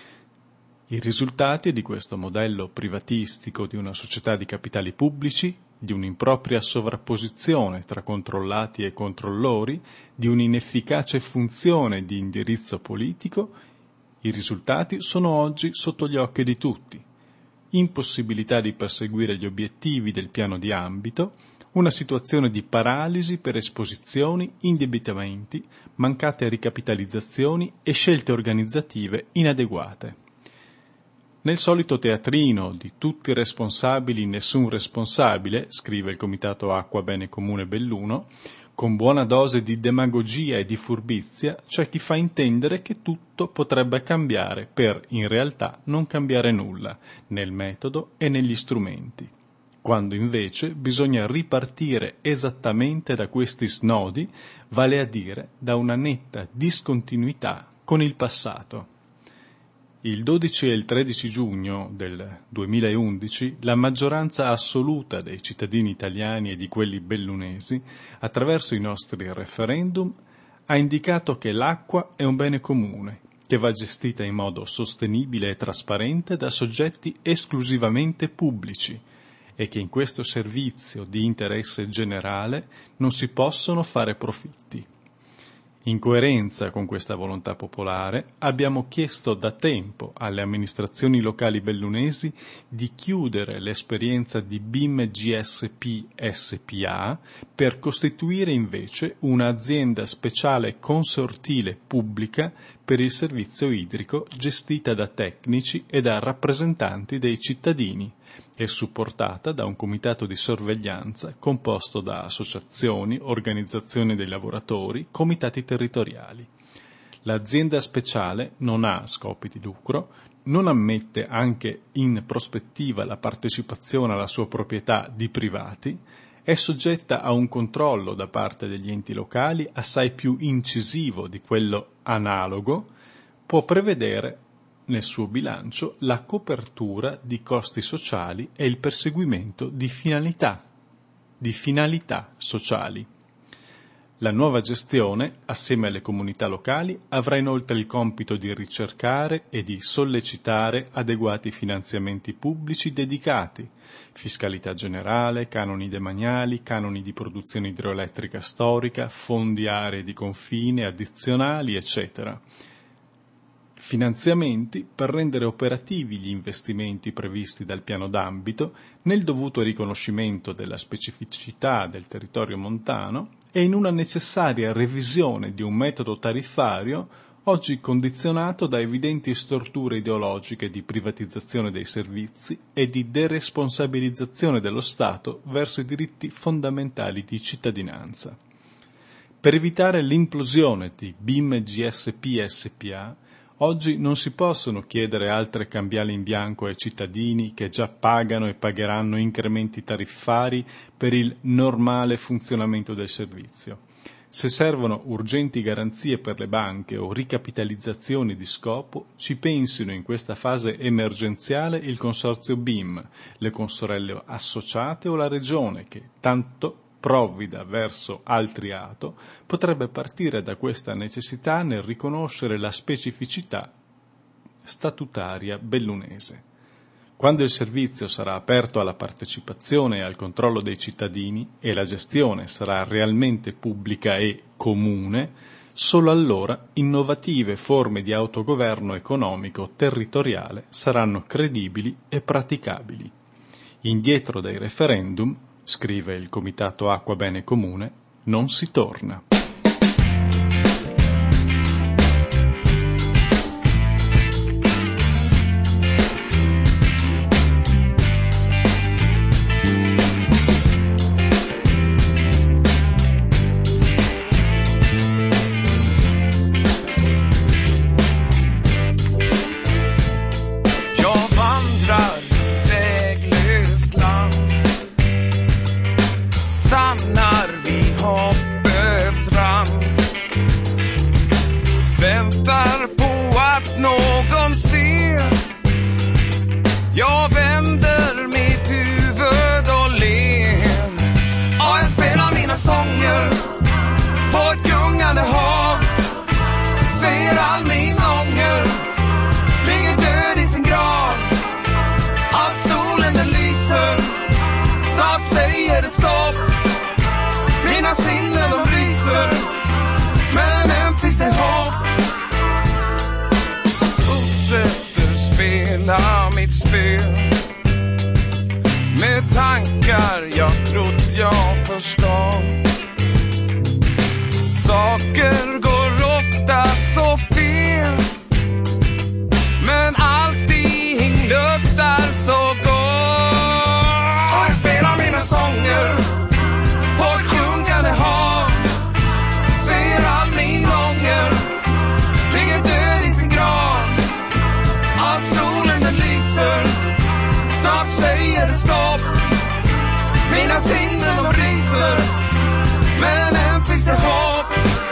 I risultati di questo modello privatistico di una società di capitali pubblici, di un'impropria sovrapposizione tra controllati e controllori, di un'inefficace funzione di indirizzo politico, i risultati sono oggi sotto gli occhi di tutti. Impossibilità di perseguire gli obiettivi del piano di ambito, una situazione di paralisi per esposizioni, indebitamenti, mancate ricapitalizzazioni e scelte organizzative inadeguate. Nel solito teatrino di tutti responsabili, nessun responsabile, scrive il Comitato Acqua Bene Comune Belluno, con buona dose di demagogia e di furbizia c'è chi fa intendere che tutto potrebbe cambiare per, in realtà, non cambiare nulla, nel metodo e negli strumenti, quando invece bisogna ripartire esattamente da questi snodi, vale a dire da una netta discontinuità con il passato. Il 12 e il 13 giugno del 2011 la maggioranza assoluta dei cittadini italiani e di quelli bellunesi, attraverso i nostri referendum, ha indicato che l'acqua è un bene comune, che va gestita in modo sostenibile e trasparente da soggetti esclusivamente pubblici e che in questo servizio di interesse generale non si possono fare profitti. In coerenza con questa volontà popolare, abbiamo chiesto da tempo alle amministrazioni locali bellunesi di chiudere l'esperienza di BIM GSP SPA per costituire invece un'azienda speciale consortile pubblica per il servizio idrico gestita da tecnici e da rappresentanti dei cittadini e supportata da un comitato di sorveglianza composto da associazioni, organizzazioni dei lavoratori, comitati territoriali. L'azienda speciale non ha scopi di lucro, non ammette anche in prospettiva la partecipazione alla sua proprietà di privati, è soggetta a un controllo da parte degli enti locali assai più incisivo di quello analogo, può prevedere nel suo bilancio la copertura di costi sociali e il perseguimento di finalità sociali. La nuova gestione, assieme alle comunità locali, avrà inoltre il compito di ricercare e di sollecitare adeguati finanziamenti pubblici dedicati, fiscalità generale, canoni demaniali, canoni di produzione idroelettrica storica, fondi aree di confine, addizionali, eccetera. Finanziamenti per rendere operativi gli investimenti previsti dal piano d'ambito nel dovuto riconoscimento della specificità del territorio montano e in una necessaria revisione di un metodo tariffario oggi condizionato da evidenti storture ideologiche di privatizzazione dei servizi e di deresponsabilizzazione dello Stato verso i diritti fondamentali di cittadinanza. Per evitare l'implosione di BIM GSP SpA, oggi non si possono chiedere altre cambiali in bianco ai cittadini che già pagano e pagheranno incrementi tariffari per il normale funzionamento del servizio. Se servono urgenti garanzie per le banche o ricapitalizzazioni di scopo, ci pensino in questa fase emergenziale il consorzio BIM, le consorelle associate o la Regione che, tanto provvida verso altri ATO, potrebbe partire da questa necessità nel riconoscere la specificità statutaria bellunese. Quando il servizio sarà aperto alla partecipazione e al controllo dei cittadini e la gestione sarà realmente pubblica e comune, solo allora innovative forme di autogoverno economico territoriale saranno credibili e praticabili. Indietro dai referendum, scrive il Comitato Acqua Bene Comune, non si torna. Mitt spel med tankar jag trott jag förstår. Saker går ofta så fel, men allting luktar så gott. Och jag spelar mina sånger på ett sjunkande hav, ser all min ånger ligger död i sin grav. All solen den lyser, snart säger det stopp. Mina sinnen de ryser, men än finns det hopp.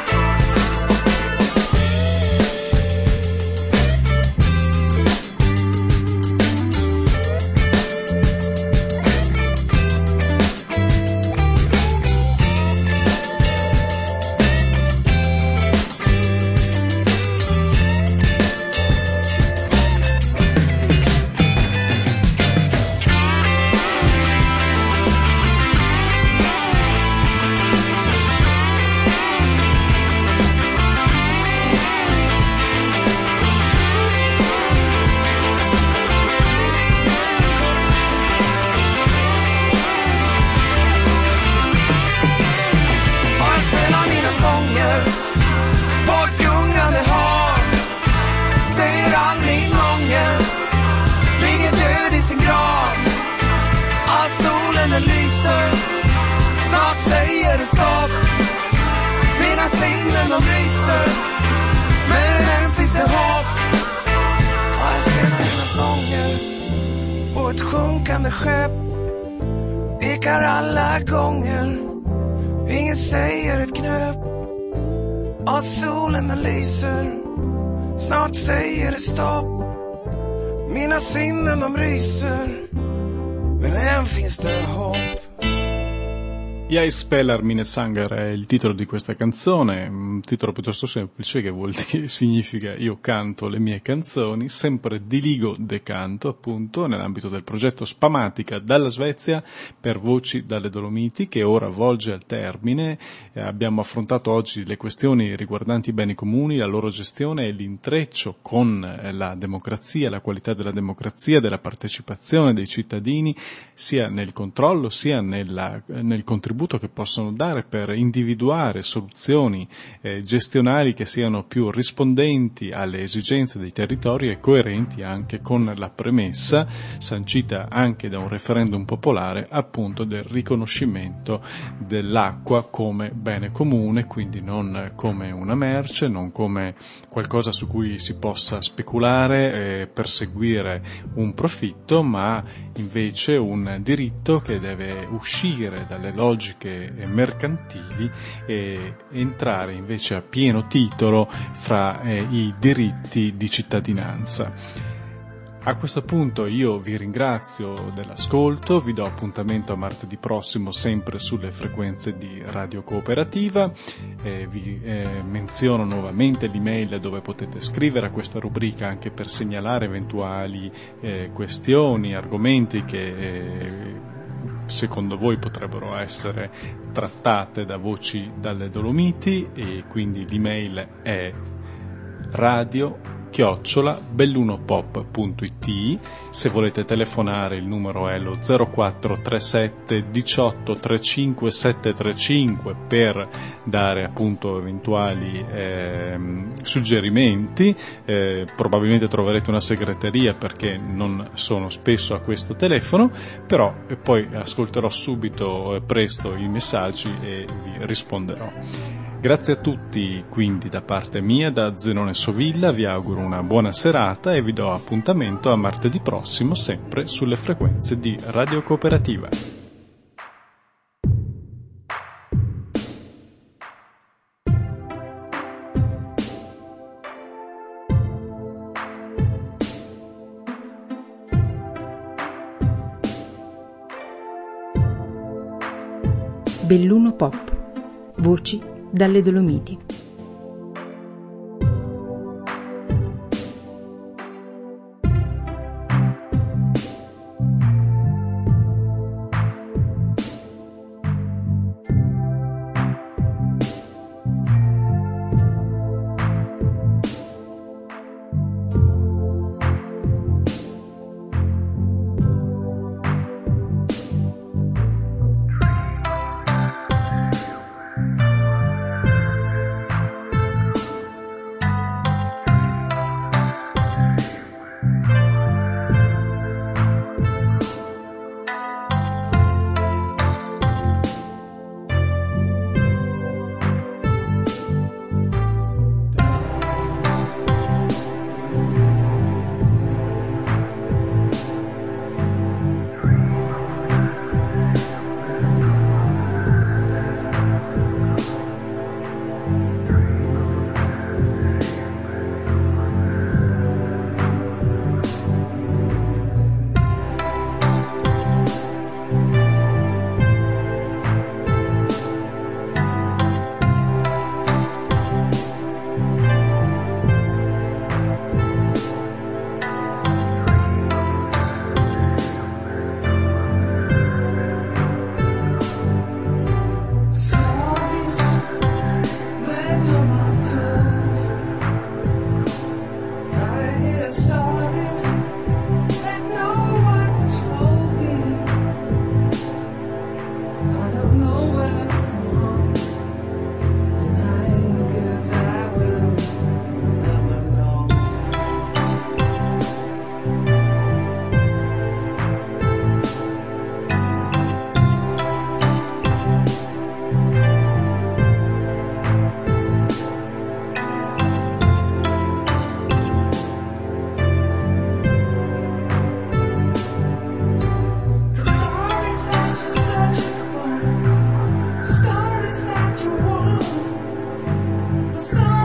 Snart säger det stopp. Mina sinnen de ryser, men än finns det hopp. Och jag spelar gånger på ett sjunkande skepp. Ekar alla gånger, ingen säger ett knöp. Och solen den lyser, snart säger det stopp. Mina sinnen de ryser, men än finns det hopp. Iai Spelar Mine Sanger è il titolo di questa canzone, un titolo piuttosto semplice che significa io canto le mie canzoni, sempre diligo de canto appunto nell'ambito del progetto Spamatica dalla Svezia per voci dalle Dolomiti che ora volge al termine. Abbiamo affrontato oggi le questioni riguardanti i beni comuni, la loro gestione e l'intreccio con la democrazia, la qualità della democrazia, della partecipazione dei cittadini sia nel controllo sia nel contributo che possono dare per individuare soluzioni gestionali che siano più rispondenti alle esigenze dei territori e coerenti anche con la premessa sancita anche da un referendum popolare appunto del riconoscimento dell'acqua come bene comune, quindi non come una merce, non come qualcosa su cui si possa speculare, perseguire un profitto, ma invece un diritto che deve uscire dalle logiche mercantili e entrare invece a pieno titolo fra i diritti di cittadinanza. A questo punto io vi ringrazio dell'ascolto, vi do appuntamento a martedì prossimo sempre sulle frequenze di Radio Cooperativa, vi menziono nuovamente l'email dove potete scrivere a questa rubrica anche per segnalare eventuali questioni, argomenti che secondo voi potrebbero essere trattate da voci dalle Dolomiti e quindi l'email è radio@bellunopop.it. Se volete telefonare il numero è lo 0437 18 35 735 per dare appunto eventuali suggerimenti. Probabilmente troverete una segreteria perché non sono spesso a questo telefono, però poi ascolterò subito presto i messaggi e vi risponderò. Grazie a tutti quindi da parte mia, da Zenone Sovilla, vi auguro una buona serata e vi do appuntamento a martedì prossimo sempre sulle frequenze di Radio Cooperativa. Belluno Pop. Voci dalle Dolomiti. Stop.